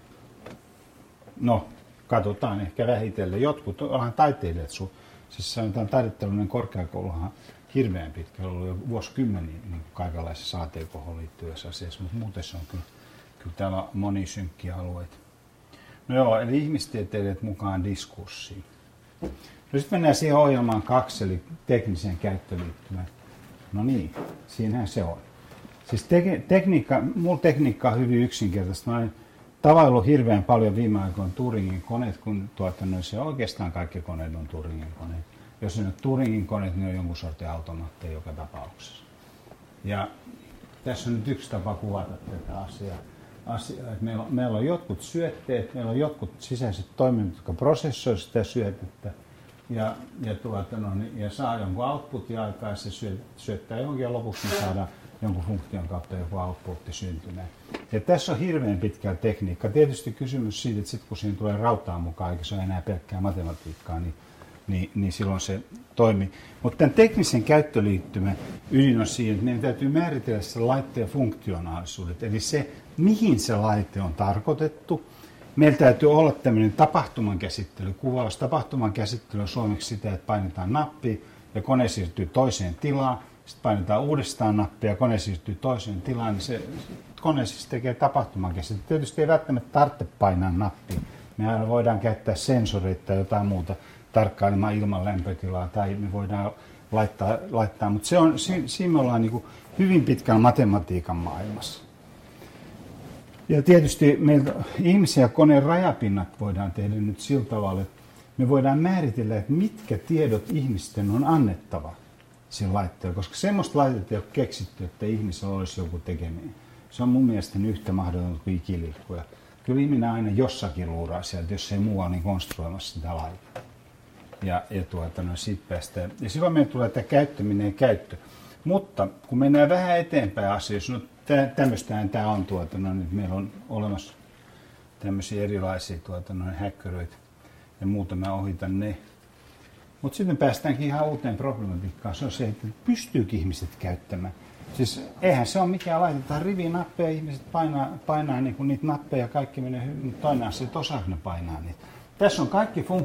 No, katsotaan ehkä vähitellen. Jotkut onhan taiteilijat, siis sanotaan taidettelullinen korkeakouluhan hirveän pitkällä ollut jo vuosikymmeniä niin kaikenlaisissa ATK:hon liittyvissä asioissa, mutta muuten se on kyllä täällä on monia synkkiä alueita. No joo, eli ihmistieteilijät mukaan diskurssiin. No sitten mennään siihen ohjelmaan 2, eli tekniseen käyttöliittymään. No niin, siinähän se on. Siis mulla tekniikka on hyvin yksinkertaista. Mä olen tavaillut hirveän paljon viime aikoina Turingin koneet, kun se oikeastaan kaikki koneet on Turingin koneet. Jos ei ole Turingin koneet, niin on jonkun sortin automaatteja joka tapauksessa. Ja tässä on nyt yksi tapa kuvata tätä asiaa. Meillä on jotkut syötteet, meillä on jotkut sisäiset toiminnot, jotka prosessoivat sitä syötettä ja saa jonkun outputin aikaa ja se syöttää johonkin ja lopuksi me saadaan jonkun funktion kautta joku outputti syntymään. Ja tässä on hirveän pitkä tekniikka. Tietysti kysymys siitä, että sitten kun siinä tulee rautaa mukaan, eikä se ole enää pelkkää matematiikkaa, niin silloin se toimii. Mutta tämän teknisen käyttöliittymän ydin on siinä, että meidän täytyy määritellä se laitteen funktionaalisuudet, eli se, mihin se laite on tarkoitettu. Meillä täytyy olla tämmöinen tapahtuman käsittelykuvaus. Tapahtuman käsittely on suomeksi sitä, että painetaan nappia ja kone siirtyy toiseen tilaan. Sitten painetaan uudestaan nappia ja kone siirtyy toiseen tilaan, niin se kone siis tekee tapahtuman käsittely. Tietysti ei välttämättä tarvitse painaa nappia. Me voidaan käyttää sensoreita tai jotain muuta tarkkailemaan ilman lämpötilaa tai me voidaan laittaa. Mutta siinä me ollaan niin hyvin pitkällä matematiikan maailmassa. Ja tietysti meiltä ihmisen ja koneen rajapinnat voidaan tehdä nyt sillä tavalla, että me voidaan määritellä, että mitkä tiedot ihmisten on annettava sillä laitteella, koska semmoista laitetta ei ole keksitty, että ihmisellä olisi joku tekeminen. Se on mun mielestä yhtä mahdotonta kuin ikiliikkuja. Kyllä ihminen aina jossakin luuraa sieltä, jos ei muu ole niin konstruoimassa sitä laitetta. Siitä päästään. Ja silloin meillä tulee tämä käyttäminen ja käyttö. Mutta kun mennään vähän eteenpäin asioissa, no tämmöistähän tämä on, nyt meillä on olemassa tämmöisiä erilaisia häkkäröitä ja muuta, mä ohitan ne. Mutta sitten päästäänkin ihan uuteen problematiikkaan, se on se, että pystyykin ihmiset käyttämään. Siis eihän se ole mikään, laitetaan rivinappeja, ihmiset painaa niin niitä nappeja ja kaikki menee hyvin, mutta toinen asia, että osaako ne painaa niitä. Tässä on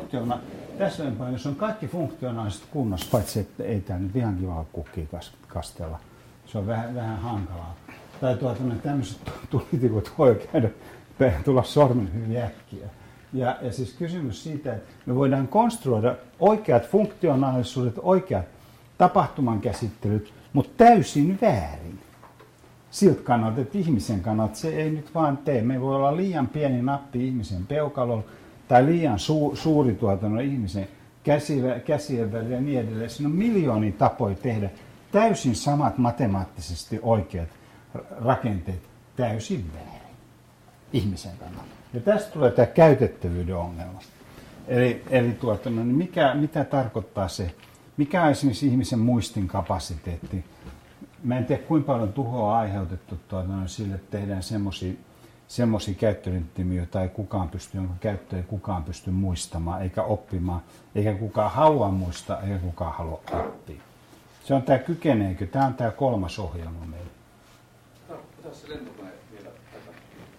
kaikki funktionaaliset kunnossa, paitsi että ei tämä nyt ihan kiva kukkia kastella. Se on vähän hankalaa. Tai tämmöiset tulitikut voi tulla sormen hyvin äkkiä. Ja siis kysymys siitä, että me voidaan konstruoida oikeat funktionaalisuudet, oikeat tapahtuman käsittelyt, mutta täysin väärin. Siltä kannalta, että ihmisen kannalta se ei nyt vaan tee. Me voi olla liian pieni nappi ihmisen peukalolla tai liian suuri ihmisen käsien välillä ja niin edelleen. Siinä on miljoonia tapoja tehdä täysin samat matemaattisesti oikeat rakenteet täysin väärin ihmisen kannalta. Ja tästä tulee tämä käytettävyyden ongelma. Eli mitä tarkoittaa se? Mikä on esimerkiksi ihmisen muistin kapasiteetti? Mä en tiedä, kuinka paljon tuhoa on aiheutettu sille, että tehdään semmoisia käyttöliittymiä, joita ei kukaan pysty, jonka käyttöä ei kukaan pysty muistamaan eikä oppimaan, eikä kukaan halua muistaa, eikä kukaan halua oppia. Se on tämä kykeneekö? Tämä on tämä 3. ohjelma meillä. Otas se lentokone vielä takaisin.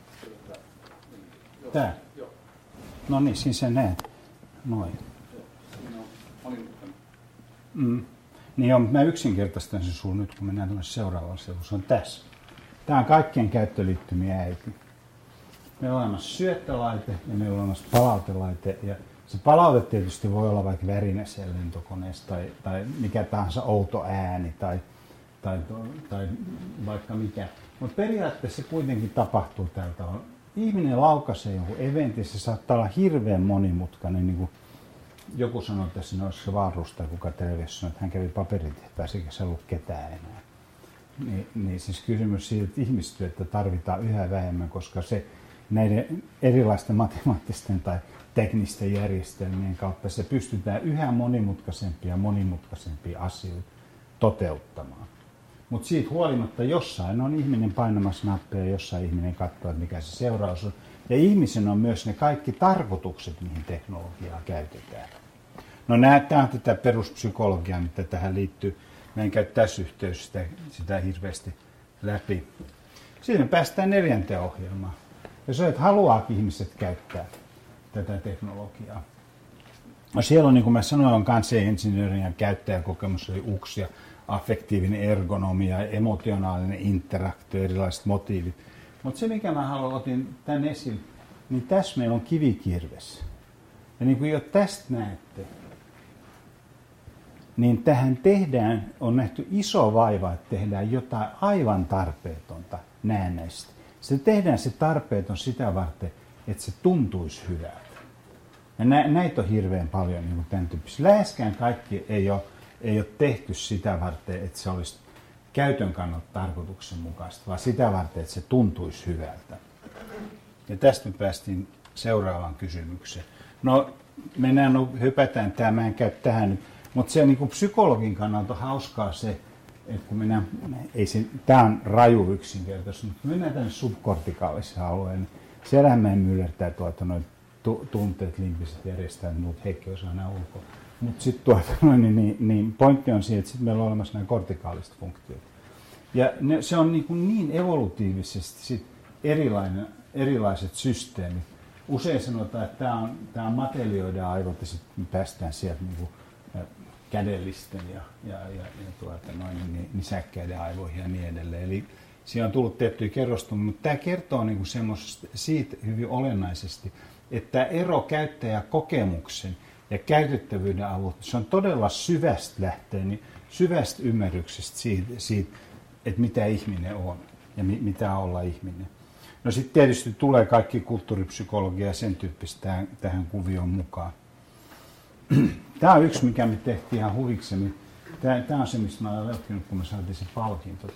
Tää? Joo. No niin, siinä sä näet. Noin. Siinä on monimutkainen. Niin joo, mä yksinkertaistan sen sulla nyt, kun mennään tuonne seuraavalle sivulle. Se on tässä. Tämä on kaikkien käyttöliittymien äiti. Meillä on olemassa syöttölaite ja meillä on olemassa palautelaite. Ja se palaute tietysti voi olla vaikka värinä siellä lentokoneessa tai mikä tahansa outo ääni tai vaikka mikä. Mutta periaatteessa se kuitenkin tapahtuu tällä tavalla. Ihminen laukaisee jonkun eventin, se saattaa olla hirveän monimutkainen. Niin kuin joku sanoi tässä, että se Wahlroos tai kuka televisiossa sanoi, että hän kävi paperitehtaassa eikä se ollut ketään enää. Niin siis kysymys siitä, että ihmistyötä tarvitaan yhä vähemmän, koska se näiden erilaisten matemaattisten tai teknisten järjestelmien kautta se pystytään yhä monimutkaisempia asioita toteuttamaan. Mutta siitä huolimatta jossain on ihminen painamassa nappeja ja jossain ihminen katsoo, että mikä se seuraus on. Ja ihmisen on myös ne kaikki tarkoitukset, mihin teknologiaa käytetään. No tämä on tätä peruspsykologiaa, mitä tähän liittyy. Mä en käy tässä yhteydessä sitä hirveästi läpi. Siinä päästään 4. ohjelmaan. Ja se, että haluaa ihmiset käyttää tätä teknologiaa. No siellä on, niin kuin mä sanoin, on kanssa-insinöörin ja käyttäjäkokemus, eli UX ja affektiivinen ergonomia, emotionaalinen interaktio, erilaiset motiivit. Mutta se, mikä mä otin tämän esille, niin tässä meillä on kivikirves. Ja niin kuin jo tästä näette, niin tähän on nähty iso vaiva, että tehdään jotain aivan tarpeetonta näennäisesti. Se tehdään se tarpeeton sitä varten, että se tuntuisi hyvältä. Ja näitä on hirveän paljon niin kuin tämän tyyppisiä. Läheskään kaikki ei ole tehty sitä varten, että se olisi käytön kannalta tarkoituksenmukaista, vaan sitä varten, että se tuntuisi hyvältä. Ja tästä me päästiin seuraavaan kysymykseen. No, hypätään tämä, mä en käy tähän nyt. Mutta se niin kuin psykologin kannalta on hauskaa se, että kun tämä on raju yksinkertaisesti, mutta kun mennään tänne subkortikaaliseen alueen, niin siellähän meidän myllertää noin tunteet, limpiset järjestää, mutta Heikki osaa nämä ulkoa. Mutta sitten niin pointti on siinä, että sitten meillä on olemassa nämä kortikaaliset funktiot. Ja se on niin evolutiivisesti sit erilaiset systeemit. Usein sanotaan, että tämä on matelioiden aivot ja sitten päästään sieltä niin kädellisten ja nisäkkäiden aivoihin ja niin edelleen. Eli siinä on tullut tiettyjä kerrostumia, mutta tämä kertoo niin siitä hyvin olennaisesti, että tämä ero käyttäjäkokemuksen ja käytettävyyden avulla, se on todella syvästä lähteen, syvästä ymmärryksestä siitä, että mitä ihminen on ja mitä olla ihminen. No sitten tietysti tulee kaikki kulttuuripsykologia ja sen tyyppistä tähän kuvioon mukaan. Tämä on yksi, mikä me tehtiin ihan huviksemme. Tämä on se, mistä mä olen löytänyt, kun me saatiin se palkinto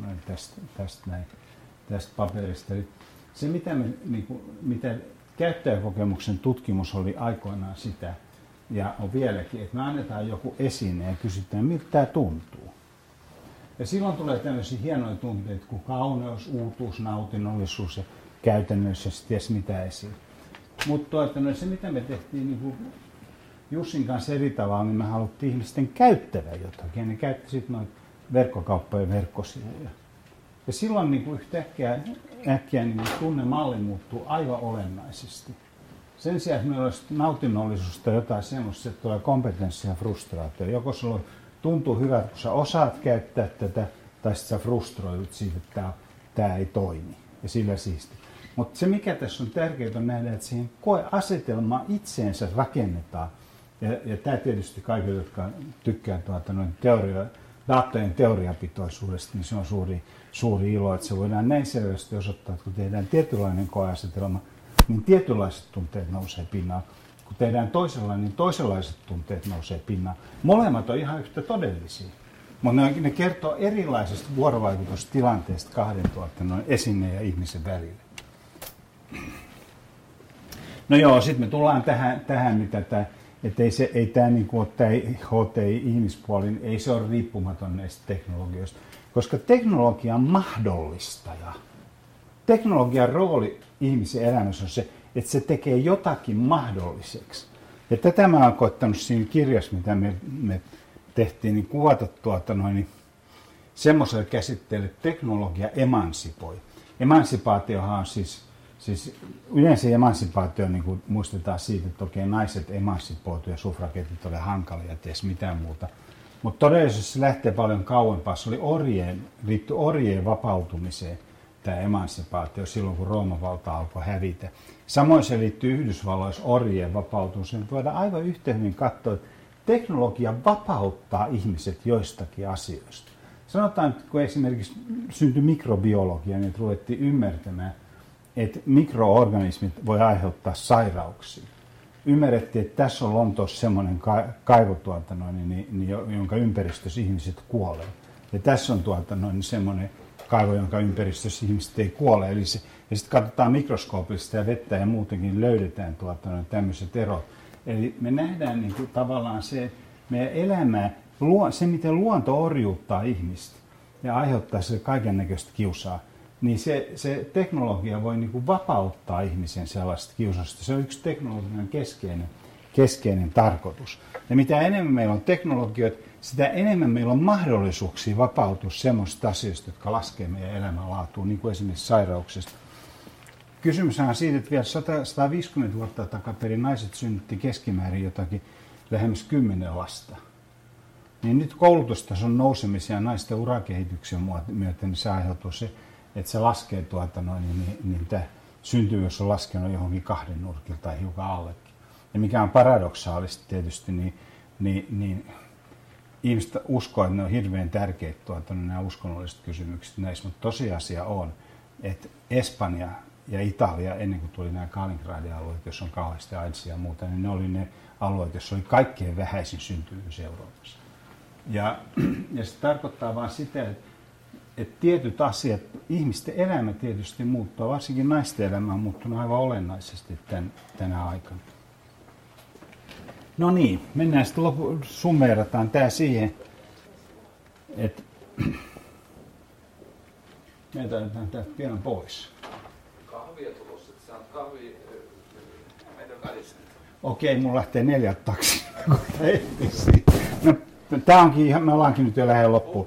tästä paperista. Eli se, mitä käyttäjäkokemuksen tutkimus oli aikoinaan sitä, ja on vieläkin, että me annetaan joku esine ja kysytään, miltä tämä tuntuu. Ja silloin tulee tämmöisiä hienoja tunteita kuin kauneus, uutuus, nautinnollisuus ja käytännössä ties mitä esiin. Mutta se, mitä me tehtiin niin Jussin kanssa eri tavalla, niin me haluttiin ihmisten käyttävän jotakin. Ja ne käytti sitten noita verkkokauppojen verkkosivuja. Ja silloin niin yhtäkkiä niin tunnemalli muuttuu aivan olennaisesti. Sen sijaan, että meillä olisi nautinnollisuutta jotain semmoista, että tulee kompetenssia ja frustraatio. Joko sulla tuntuu hyvältä, kun sä osaat käyttää tätä, tai sitten sä frustroidut siitä, että tämä ei toimi. Ja sillä siisti. Mutta se, mikä tässä on tärkeää, on nähdä, että siihen koeasetelmaan itseensä rakennetaan. Ja tämä tietysti kaikille, jotka tykkää datojen teoriapitoisuudesta, niin se on suuri ilo, että se voidaan näin selvästi osoittaa, että kun tehdään tietynlainen koeasetelma, niin tietynlaiset tunteet nousee pinnaan. Kun tehdään toisenlainen, niin toisenlaiset tunteet nousee pinnaan. Molemmat on ihan yhtä todellisia, mutta ne kertoo erilaisesta vuorovaikutustilanteesta kahden esineen ja ihmisen välillä. No joo, sitten me tullaan tähän mitä tämä, että ei tämä niinku ole tämä HTI-ihmispuoli, ei se ole riippumaton näistä teknologioista, koska teknologian mahdollistaja, teknologian rooli ihmisen elämässä on se, että se tekee jotakin mahdolliseksi. Ja tätä mä oon koittanut siinä kirjassa, mitä me tehtiin, niin kuvata semmoiselle käsitteelle, että teknologia emansipoi. Emansipaatiohan on siis yleensä emansipaatio niin kuin muistetaan siitä, että okei, naiset emansipoitu ja suffragetit oli hankalia ja ties mitään muuta. Mutta todellisuudessa se lähtee paljon kauempaa. Se liittyi orjien vapautumiseen, tämä emansipaatio, silloin kun Rooman valta alkoi hävitä. Samoin se liittyy Yhdysvalloissa orjien vapautumiseen. Voidaan aivan yhtä hyvin katsoa, että teknologia vapauttaa ihmiset joistakin asioista. Sanotaan, että kun esimerkiksi syntyi mikrobiologia, niin ruvettiin ymmärtämään, että mikroorganismit voi aiheuttaa sairauksia. Ymmärrettiin, että tässä on Lontoossa semmoinen kaivo, jonka ympäristössä ihmiset kuolee. Ja tässä on semmoinen kaivo, jonka ympäristössä ihmiset ei kuole. Eli ja sitten katsotaan mikroskoopista ja vettä ja muutenkin löydetään tämmöiset erot. Eli me nähdään niin kuin tavallaan se meidän elämää, se miten luonto orjuuttaa ihmistä ja aiheuttaa sille kaikennäköistä kiusaa. Niin se teknologia voi niin kuin vapauttaa ihmisen sellaista kiusasta. Se on yksi teknologian keskeinen tarkoitus. Ja mitä enemmän meillä on teknologioita, sitä enemmän meillä on mahdollisuuksia vapautua semmoisista asioista, jotka laskee meidän elämänlaatuun, niin kuin esimerkiksi sairauksista. Kysymys on siitä, että vielä 150 vuotta takaperin naiset synnytti keskimäärin jotakin lähemmäs 10 lasta. Niin nyt koulutustason nousemisen ja naisten urakehityksen myötä niin se aiheutuu se, että se laskee syntyvyys on laskenut johonkin 2 nurkilla tai hiukan allekin. Ja mikä on paradoksaalista tietysti, niin ihmiset uskoo, että ne on hirveän tärkeitä nämä uskonnolliset kysymykset näissä, mutta tosiasia on, että Espanja ja Italia, ennen kuin tuli nämä Kaliningradin alueet, joissa on kauheasti AIDSia ja muuta, niin ne oli ne alueet, joissa oli kaikkein vähäisin syntyvyys Euroopassa. Ja se tarkoittaa vaan sitä, että tietyt asiat, ihmisten elämä tietysti muuttuu, varsinkin naisten elämä on muuttunut aivan olennaisesti tänä aikana. No niin, mennään sitten summeerataan tämä siihen, että me otetaan täältä pian pois. Kahvia tulossa, että saat kahvia meidän välissä. Okei, mun lähtee 4 taksia. No, tää onkin ihan, me ollaankin nyt jo lähellä loppuun.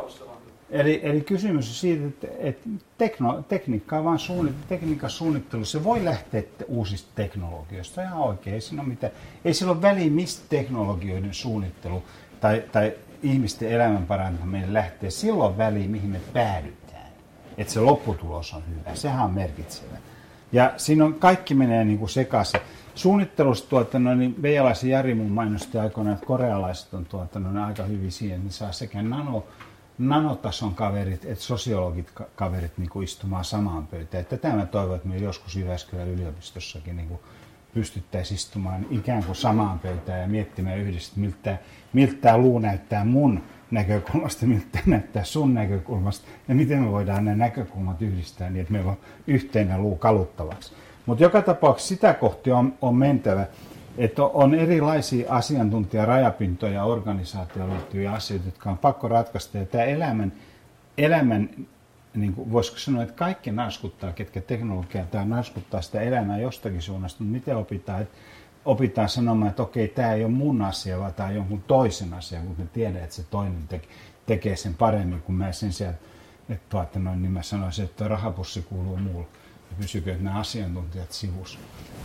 Eli kysymys on siitä, että tekniikka on vaan tekniikan suunnittelu. Se voi lähteä uusista teknologioista ihan oikein. Ei sillä ole väliä, mistä teknologioiden suunnittelu tai ihmisten elämän parantaminen lähtee. Silloin on väliä, mihin me päädytään. Että se lopputulos on hyvä. Sehän on merkitsevä. Ja siinä on, kaikki menee niin kuin sekaisin. Suunnittelusta Veijalaisen Jari mun mainosti aikoinaan, että korealaiset on aika hyvin siihen, että ne saa sekä nanotason kaverit että sosiologit kaverit niin kuin istumaan samaan pöytään. Tätä mä toivon, että me joskus Jyväskylän yliopistossakin niin kuin pystyttäisiin istumaan ikään kuin samaan pöytään ja miettimään yhdessä, miltä tämä luu näyttää mun näkökulmasta, miltä tämä näyttää sun näkökulmasta ja miten me voidaan nämä näkökulmat yhdistää niin, että meillä on yhteinen luu kaluttavaksi. Mutta joka tapauksessa sitä kohti on mentävä, että on erilaisia asiantuntijarajapintoja ja organisaatioon liittyviä asioita, jotka on pakko ratkaista. Ja tämä elämän niin kuin voisiko sanoa, että kaikki narskuttaa, ketkä teknologiaa tai narskuttaa sitä elämää jostakin suunnasta, mutta miten opitaan sanomaan, että okei, tämä ei ole mun asia, vaan tämä on jonkun toisen asia, kun me tiedän, että se toinen tekee sen paremmin kuin mä sen sijaan, niin mä sanoisin, että rahapussi kuuluu muulle. Ja pysykö nämä asiantuntijat sivussa.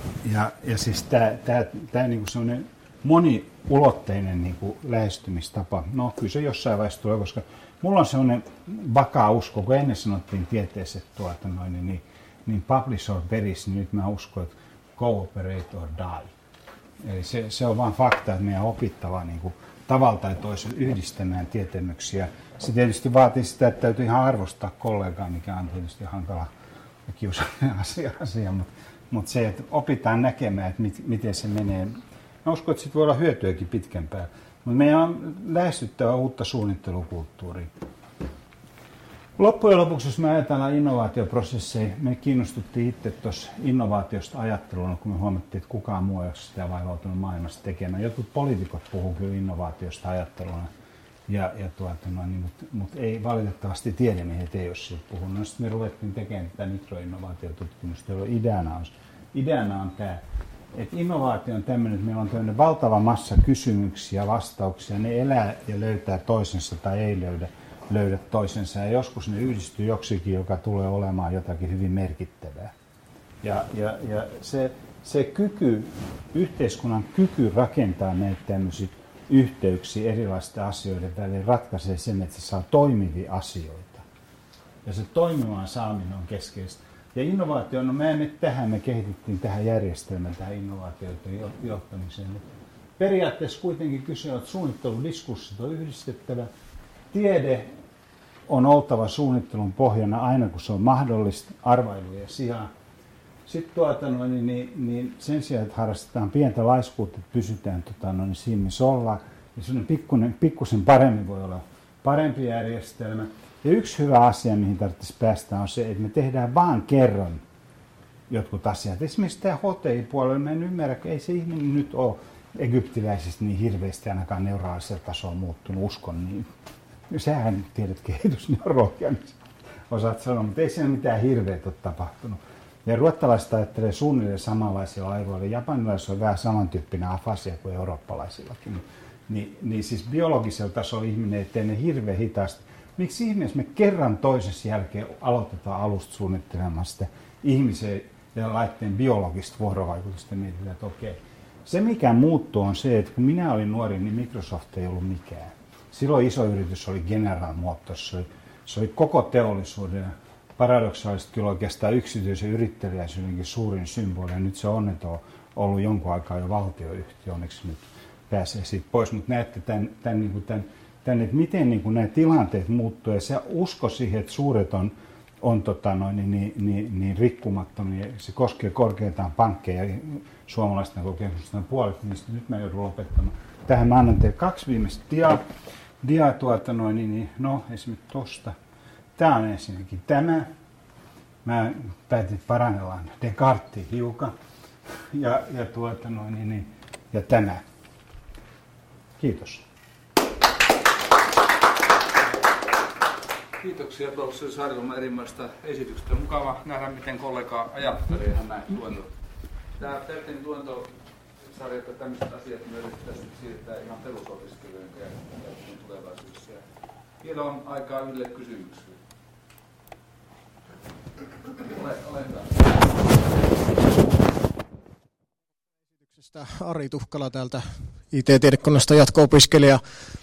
Ja siis tämä niinku semmoinen moniulotteinen niinku lähestymistapa, no kyllä se jossain vaiheessa tulee, koska mulla on semmoinen vakaa usko, kun ennen sanottiin tieteessä, että niin publish or perish, niin nyt mä uskon, että cooperate or die. Eli se on vaan fakta, että meidän on opittava niinku tavalla tai toisella yhdistämään tietämyksiä. Se tietysti vaatii sitä, että täytyy ihan arvostaa kollegaa, mikä on tietysti hankala ja kiusallinen asia, mutta se, että opitaan näkemään, että miten se menee. Mä uskon, että siitä voi olla hyötyäkin pitkempään. Mutta meidän on lähestyttävä uutta suunnittelukulttuuria. Loppujen lopuksi, jos me ajatellaan innovaatioprosesseja, me kiinnostuttiin itse tuossa innovaatiosta ajatteluna, kun me huomattiin, että kukaan muu ei ole sitä vaivautunut maailmassa tekemään. Jotkut poliitikot puhuu kyllä innovaatiosta ajatteluna, mutta ei valitettavasti tiedemiehet ei ole siitä puhunut. No, sitten me ruvettiin tekemään tätä mikroinnovaatiotutkimusta, jolloin ideana on tämä, että innovaatio on tämmöinen, että meillä on tämmöinen valtava massa kysymyksiä ja vastauksia. Ne elää ja löytää toisensa tai ei löydä toisensa. Ja joskus ne yhdistyy joksikin, joka tulee olemaan jotakin hyvin merkittävää. Ja se kyky, yhteiskunnan kyky rakentaa näitä tämmöisiä yhteyksiä erilaisten asioiden välillä ratkaisee sen, että se saa toimivia asioita. Ja se toimivan saaminen on keskeistä. Ja innovaatio, no me kehitettiin tähän järjestelmään, tähän innovaatioiden johtamiseen. Periaatteessa kuitenkin kyse on, että suunnitteludiskurssit on yhdistettävä. Tiede on oltava suunnittelun pohjana aina, kun se on mahdollista, arvailujen sijaan. Sitten niin sen sijaan, että harrastetaan pientä laiskuutta, että pysytään siinä, missä ollaan, niin pikkusen paremmin voi olla parempi järjestelmä. Ja yksi hyvä asia, mihin tarvitsisi päästä, on se, että me tehdään vaan kerran jotkut asiat. Esimerkiksi tämä HTI-puolella, mä en ymmärrä, että ei se ihminen nyt ole egyptiläisistä niin hirveästi ainakaan neuraalisella tasolla muuttunut, uskon niin. Sähän tiedät kehitysneurologian, niin osaat sanoa, mutta ei siinä mitään hirveätä ole tapahtunut. Ja ruottalaiset ajattelee suunnilleen samanlaisilla aivoilla. Japanilaisilla on vähän samantyyppinen afasia kuin eurooppalaisillakin. Niin siis biologisella tasolla ihminen ei tee ne hirveän hitaasti. Miksi ihmeessä me kerran toisessa jälkeen aloitetaan alusta suunnittelemaan sitä ihmisen ja laitteen biologista vuorovaikutusta ja mietitään, että okei. Se mikä muuttuu on se, että kun minä olin nuori, niin Microsoft ei ollut mikään. Silloin iso yritys oli General Motors. Se oli koko teollisuuden paradoksaalisesti kyllä oikeastaan yksityisen yrittäjäisyydenkin suurin symboli, ja nyt se onneton on ollut jonkun aikaa jo valtioyhtiö, onneksi nyt pääsee siitä pois, mutta näette tämän että miten niin kuin nämä tilanteet muuttuu, ja se usko siihen, että suuret on rikkumattomia, se koskee korkeintaan pankkeja, ja suomalaisten kokemusta puolet, niin nyt mä joudun lopettamaan. Tähän mä annan teille 2 viimeistä dia esimerkiksi tosta. Tää on ensinnäkin tämä. Mä päätin, että parannellaan Descartes hiukan. Ja tämä. Kiitos. Kiitoksia professori Sarkomaa erinomaisesta esityksestä. Mukava nähdä, miten kollega ajattelee nämä tuonto. Tämä Pertin tuontosarja, että tämmöiset asiat me yritetään siirtää ihan perusopiskelijoiden käyttöön tulevaisuudessa. Vielä on aikaa yhdelle kysymykselle. Ole hyvä. Ari Tuhkala täältä IT-tiedekunnasta jatko-opiskelija.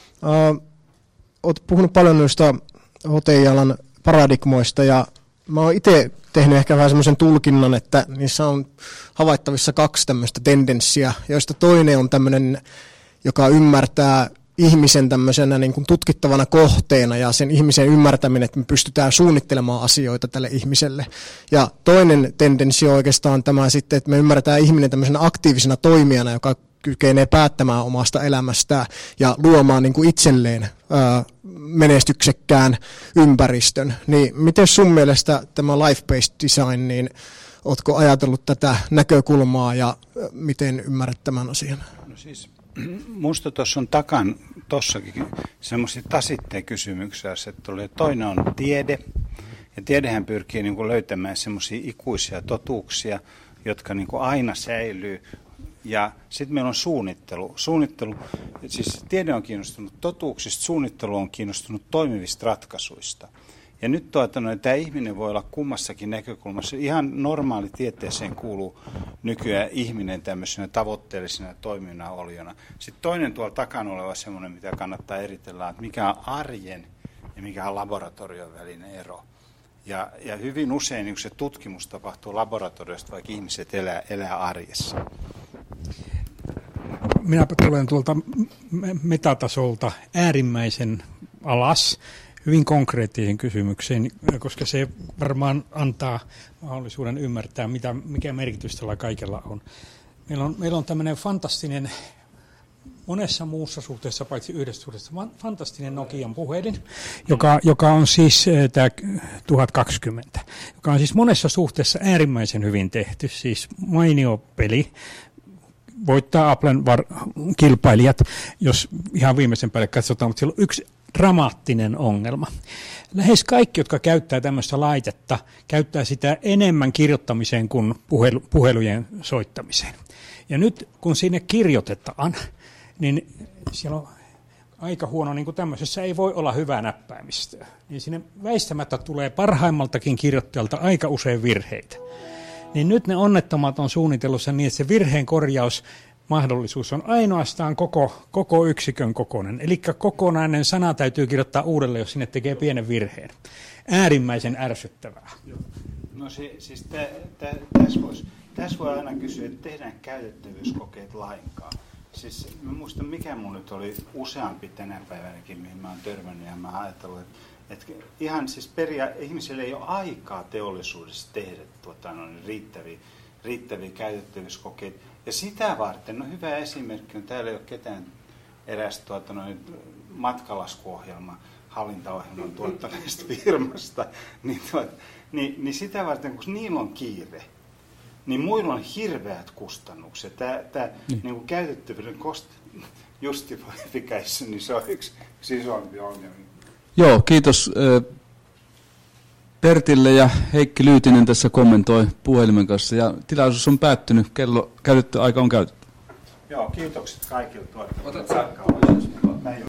Olet puhunut paljon noista HTI-alan paradigmoista ja mä oon itse tehnyt ehkä vähän semmoisen tulkinnan, että niissä on havaittavissa 2 tämmöistä tendenssiä, joista toinen on tämmöinen, joka ymmärtää ihmisen tämmöisenä niin kuin tutkittavana kohteena ja sen ihmisen ymmärtäminen, että me pystytään suunnittelemaan asioita tälle ihmiselle. Ja toinen tendenssi on oikeastaan tämä sitten, että me ymmärretään ihminen tämmöisenä aktiivisena toimijana, joka kykenee päättämään omasta elämästään ja luomaan niin kuin itselleen menestyksekkään ympäristön. Niin miten sun mielestä tämä life-based design, niin ootko ajatellut tätä näkökulmaa ja miten ymmärrät tämän asian? No siis, musta tuossa on tossakin semmoisia tasitteen kysymyksiä, että tulee. Toinen on tiede, ja tiedehän pyrkii niin kuin löytämään semmoisia ikuisia totuuksia, jotka niin kuin aina säilyy. Ja sitten meillä on suunnittelu, siis tiede on kiinnostunut totuuksista, suunnittelu on kiinnostunut toimivista ratkaisuista. Ja nyt tämä ihminen voi olla kummassakin näkökulmassa. Ihan normaali tieteeseen kuuluu nykyään ihminen tämmöisenä tavoitteellisena toiminnan oliona. Sitten toinen tuolla takana oleva semmoinen, mitä kannattaa eritellä, että mikä on arjen ja mikä on laboratorion välinen ero. Ja hyvin usein niin se tutkimus tapahtuu laboratoriosta, vaikka ihmiset elää arjessa. Minä tulen tuolta metatasolta äärimmäisen alas hyvin konkreettisiin kysymykseen, koska se varmaan antaa mahdollisuuden ymmärtää, mikä merkitys tällä kaikella on. Meillä on tämmöinen fantastinen, monessa muussa suhteessa, paitsi yhdessä suhteessa, fantastinen Nokian puhelin, joka on siis tämä 1020, joka on siis monessa suhteessa äärimmäisen hyvin tehty, siis mainio peli, voittaa Applen kilpailijat, jos ihan viimeisen päälle katsotaan, mutta siellä on yksi dramaattinen ongelma. Lähes kaikki, jotka käyttää tämmöistä laitetta, käyttää sitä enemmän kirjoittamiseen kuin puhelujen soittamiseen. Ja nyt kun sinne kirjoitetaan, niin siellä on aika huono, niin kuin tämmöisessä ei voi olla hyvää näppäimistä. Niin sinne väistämättä tulee parhaimmaltakin kirjoittajalta aika usein virheitä. Niin nyt ne onnettomat on suunnitellussa niin, että se virheen korjausmahdollisuus on ainoastaan koko yksikön kokoinen. Eli kokonainen sana täytyy kirjoittaa uudelleen, jos sinne tekee pienen virheen. Äärimmäisen ärsyttävää. No siis tässä voi aina kysyä, että tehdään käytettävyyskokeet lainkaan. Siis mä muistan, mikä mun nyt oli useampi tänä päivänäkin, mihin mä oon törmännyt ja mä oon ajatellut, että ihan siis ihmisillä ei ole aikaa teollisuudessa tehdä riittäviä käytettävyyskokeita. Ja sitä varten, no hyvä esimerkki on, täällä ei ole ketään eräs matkalaskuohjelma, hallintaohjelman tuottaneesta firmasta, niin sitä varten, kun niillä on kiire, niin muilla on hirveät kustannukset. Tämä niin käytettävyyden cost justification, niin se on yksi isompia ongelmia. Joo, kiitos Pertille, ja Heikki Lyytinen tässä kommentoi puhelimen kanssa. Ja tilaisuus on päättynyt, käytetty aika on käytetty. Joo, kiitokset kaikille tuottajille.